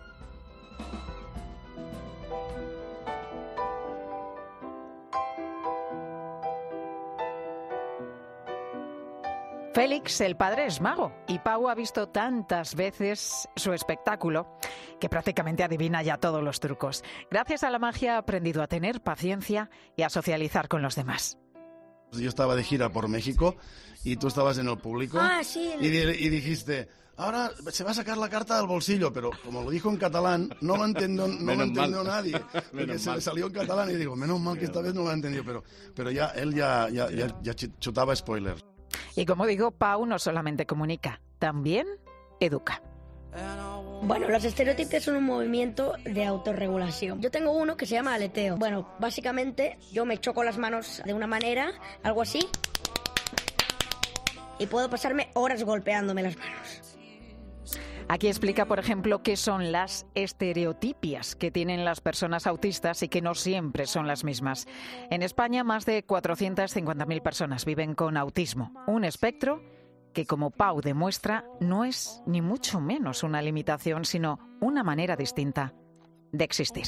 Félix, el padre, es mago y Pau ha visto tantas veces su espectáculo que prácticamente adivina ya todos los trucos. Gracias a la magia ha aprendido a tener paciencia y a socializar con los demás. Yo estaba de gira por México y tú estabas en el público ah, sí, y, y dijiste, ahora se va a sacar la carta del bolsillo, pero como lo dijo en catalán, no lo entendió, no lo entendió nadie. Porque se le salió en catalán y digo, menos mal que esta vez no lo ha entendido, pero, pero ya él ya, ya, ya, ya chutaba spoilers. Y como digo, Pau no solamente comunica, también educa. Bueno, los estereotipos son un movimiento de autorregulación. Yo tengo uno que se llama aleteo. Bueno, básicamente yo me choco las manos de una manera, algo así, y puedo pasarme horas golpeándome las manos. Aquí explica, por ejemplo, qué son las estereotipias que tienen las personas autistas y que no siempre son las mismas. En España, más de cuatrocientas cincuenta mil personas viven con autismo, un espectro que, como Pau demuestra, no es ni mucho menos una limitación, sino una manera distinta de existir.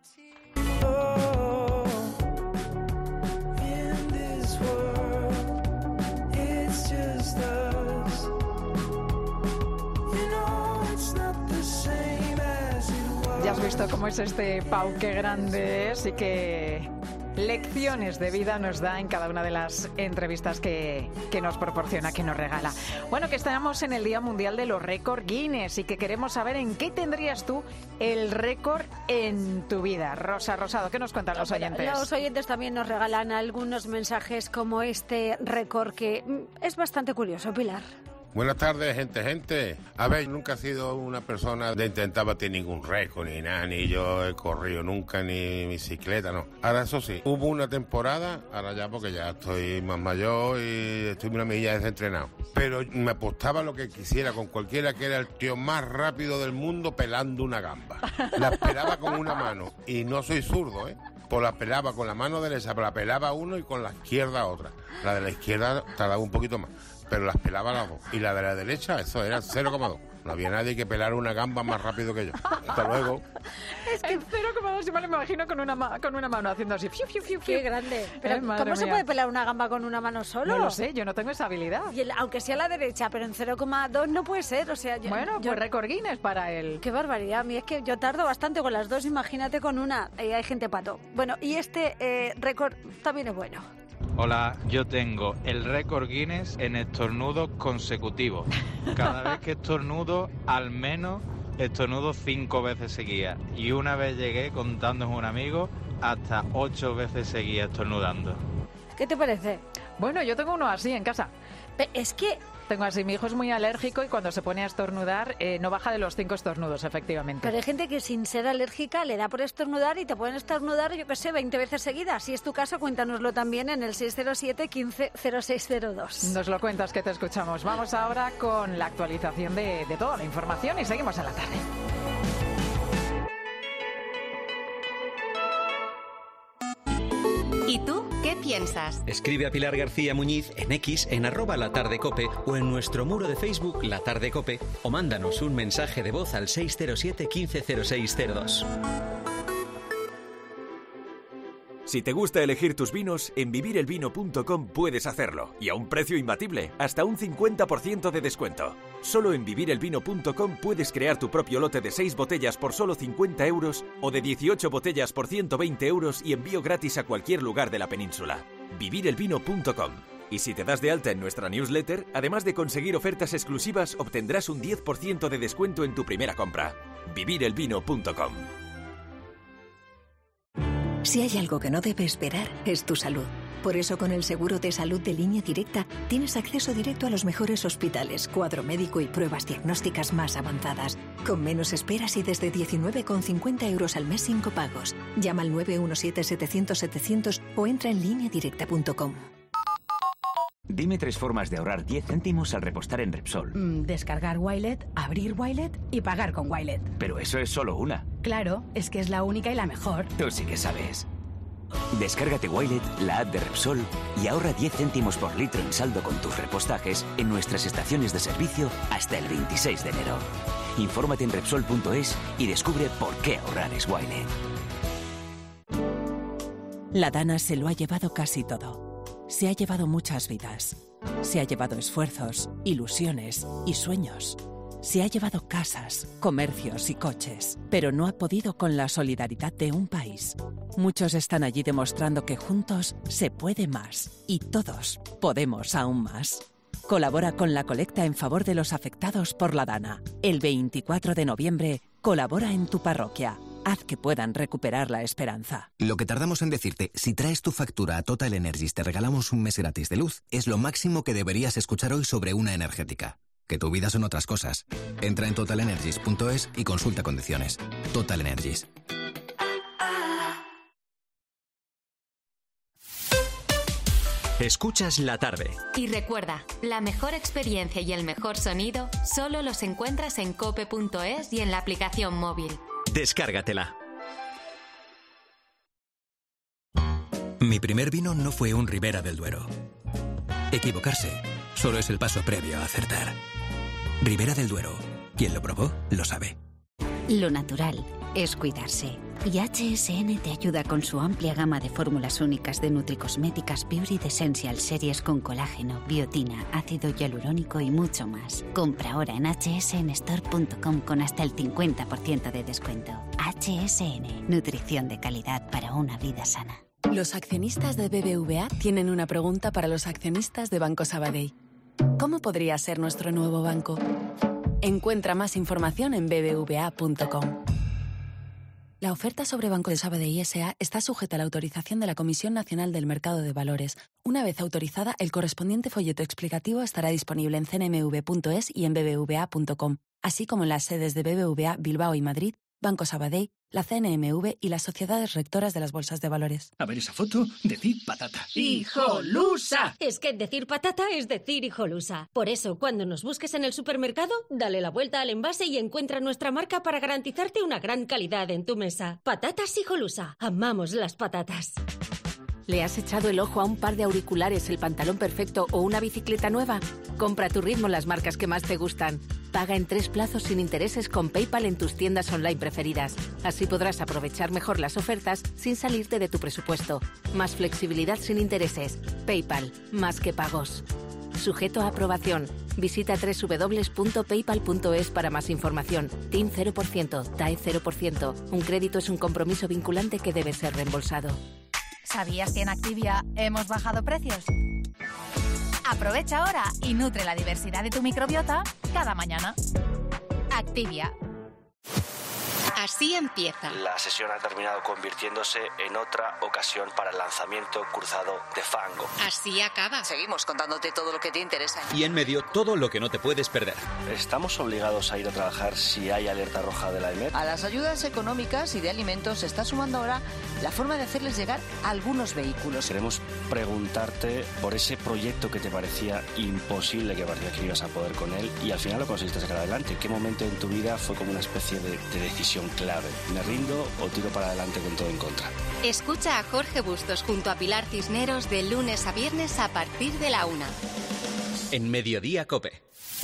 Ya has visto cómo es este Pau, qué grande es y qué lecciones de vida nos da en cada una de las entrevistas que, que nos proporciona, que nos regala. Bueno, que estamos en el Día Mundial de los Récord Guinness y que queremos saber en qué tendrías tú el récord en tu vida. Rosa Rosado, ¿qué nos cuentan los oyentes? Los oyentes también nos regalan algunos mensajes como este récord que es bastante curioso, Pilar. Buenas tardes, gente, gente. A ver, nunca he sido una persona de intentar batir ningún récord, ni nada, ni yo he corrido nunca, ni bicicleta, no. Ahora, eso sí, hubo una temporada, ahora ya porque ya estoy más mayor y estoy una milla desentrenado, pero me apostaba lo que quisiera con cualquiera que era el tío más rápido del mundo pelando una gamba. La pelaba con una mano, y no soy zurdo, ¿eh? Pues la pelaba con la mano derecha, pero la pelaba uno y con la izquierda otra. La de la izquierda tardaba un poquito más, pero las pelaba las dos. Y la de la derecha, eso era cero coma dos. No había nadie que pelara una gamba más rápido que yo. Hasta luego. Es que cero coma dos, yo me lo imagino con una, ma- con una mano haciendo así. Fiu, fiu, fiu, fiu. Qué grande. Pero Eh, ¿cómo madre se mía. puede pelar una gamba con una mano solo? No lo sé, yo no tengo esa habilidad. Y el- aunque sea la derecha, pero en cero coma dos no puede ser. O sea, yo, Bueno, yo- pues récord Guinness para él. Qué barbaridad. A mí es que yo tardo bastante con las dos, imagínate con una. Eh, hay gente pato. Bueno, y este eh, récord también es bueno. Hola, yo tengo el récord Guinness en estornudos consecutivos. Cada vez que estornudo, al menos estornudo cinco veces seguidas. Y una vez llegué, contando con un amigo, hasta ocho veces seguidas estornudando. ¿Qué te parece? Bueno, yo tengo uno así en casa. Es que... Tengo así, mi hijo es muy alérgico y cuando se pone a estornudar eh, no baja de los cinco estornudos, efectivamente. Pero hay gente que sin ser alérgica le da por estornudar y te pueden estornudar, yo qué sé, veinte veces seguidas. Si es tu caso, cuéntanoslo también en el seis cero siete, quince, cero seis cero dos. Nos lo cuentas, que te escuchamos. Vamos ahora con la actualización de, de toda la información y seguimos en la tarde. ¿Y tú qué piensas? Escribe a Pilar García Muñiz en X, en arroba La Tarde Cope o en nuestro muro de Facebook La Tarde Cope o mándanos un mensaje de voz al seis cero siete, quince, cero seis cero dos. Si te gusta elegir tus vinos, en vivir el vino punto com puedes hacerlo. Y a un precio imbatible, hasta un cincuenta por ciento de descuento. Solo en vivir el vino punto com puedes crear tu propio lote de seis botellas por solo cincuenta euros o de dieciocho botellas por ciento veinte euros y envío gratis a cualquier lugar de la península. vivir el vino punto com. Y si te das de alta en nuestra newsletter, además de conseguir ofertas exclusivas, obtendrás un diez por ciento de descuento en tu primera compra. vivir el vino punto com. Si hay algo que no debe esperar, es tu salud. Por eso, con el seguro de salud de Línea Directa, tienes acceso directo a los mejores hospitales, cuadro médico y pruebas diagnósticas más avanzadas. Con menos esperas y desde diecinueve con cincuenta euros al mes sin copagos. Llama al nueve uno siete, setecientos, setecientos o entra en línea directa punto com. Dime tres formas de ahorrar diez céntimos al repostar en Repsol. Mm, descargar Wilet, abrir Wilet y pagar con Wilet. Pero eso es solo una. Claro, es que es la única y la mejor. Tú sí que sabes. Descárgate Wilet, la app de Repsol, y ahorra diez céntimos por litro en saldo con tus repostajes en nuestras estaciones de servicio hasta el veintiséis de enero. Infórmate en Repsol punto es y descubre por qué ahorrar es Wilet. La Dana se lo ha llevado casi todo. Se ha llevado muchas vidas. Se ha llevado esfuerzos, ilusiones y sueños. Se ha llevado casas, comercios y coches, pero no ha podido con la solidaridad de un país. Muchos están allí demostrando que juntos se puede más y todos podemos aún más. Colabora con la colecta en favor de los afectados por la Dana. El veinticuatro de noviembre, colabora en tu parroquia. Haz que puedan recuperar la esperanza. Lo que tardamos en decirte, si traes tu factura a Total Energies te regalamos un mes gratis de luz, es lo máximo que deberías escuchar hoy sobre una energética. Que tu vida son otras cosas. Entra en total energies punto es y consulta condiciones. Total Energies. Escuchas La Tarde. Y recuerda, la mejor experiencia y el mejor sonido solo los encuentras en cope punto es y en la aplicación móvil. Descárgatela. Mi primer vino no fue un Ribera del Duero. Equivocarse solo es el paso previo a acertar. Ribera del Duero. Quien lo probó, lo sabe. Lo natural es cuidarse. Y H S N te ayuda con su amplia gama de fórmulas únicas de nutricosméticas Pure y Essential series con colágeno, biotina, ácido hialurónico y mucho más. Compra ahora en hache ese ene store punto com con hasta el cincuenta por ciento de descuento. H S N, nutrición de calidad para una vida sana. Los accionistas de B B V A tienen una pregunta para los accionistas de Banco Sabadell. ¿Cómo podría ser nuestro nuevo banco? Encuentra más información en be be ve a punto com. La oferta sobre Banco de Sabadell S A está sujeta a la autorización de la Comisión Nacional del Mercado de Valores. Una vez autorizada, el correspondiente folleto explicativo estará disponible en ce ene eme ve punto es y en be be ve a punto com, así como en las sedes de B B V A Bilbao y Madrid, Banco Sabadell, la ce ene eme ve y las sociedades rectoras de las bolsas de valores. A ver esa foto, decir patata. ¡Hijolusa! Es que decir patata es decir hijolusa. Por eso, cuando nos busques en el supermercado, dale la vuelta al envase y encuentra nuestra marca para garantizarte una gran calidad en tu mesa. Patatas hijolusa. Amamos las patatas. ¿Le has echado el ojo a un par de auriculares, el pantalón perfecto o una bicicleta nueva? Compra a tu ritmo las marcas que más te gustan. Paga en tres plazos sin intereses con PayPal en tus tiendas online preferidas. Así podrás aprovechar mejor las ofertas sin salirte de tu presupuesto. Más flexibilidad sin intereses. PayPal, más que pagos. Sujeto a aprobación. Visita doble u doble u doble u punto paypal punto es para más información. T I N cero por ciento, T A E cero por ciento. Un crédito es un compromiso vinculante que debe ser reembolsado. ¿Sabías que en Activia hemos bajado precios? Aprovecha ahora y nutre la diversidad de tu microbiota cada mañana. Activia. Así empieza. La sesión ha terminado convirtiéndose en otra ocasión para el lanzamiento cruzado de fango. Así acaba. Seguimos contándote todo lo que te interesa. Y en medio, todo lo que no te puedes perder. ¿Estamos obligados a ir a trabajar si hay alerta roja de la E M E T? A las ayudas económicas y de alimentos se está sumando ahora la forma de hacerles llegar algunos vehículos. Queremos preguntarte por ese proyecto que te parecía imposible, que parecía que no ibas a poder con él, y al final lo conseguiste sacar adelante. ¿Qué momento en tu vida fue como una especie de, de decisión clave? ¿Me rindo o tiro para adelante con todo en contra? Escucha a Jorge Bustos junto a Pilar Cisneros de lunes a viernes a partir de la una. En Mediodía COPE.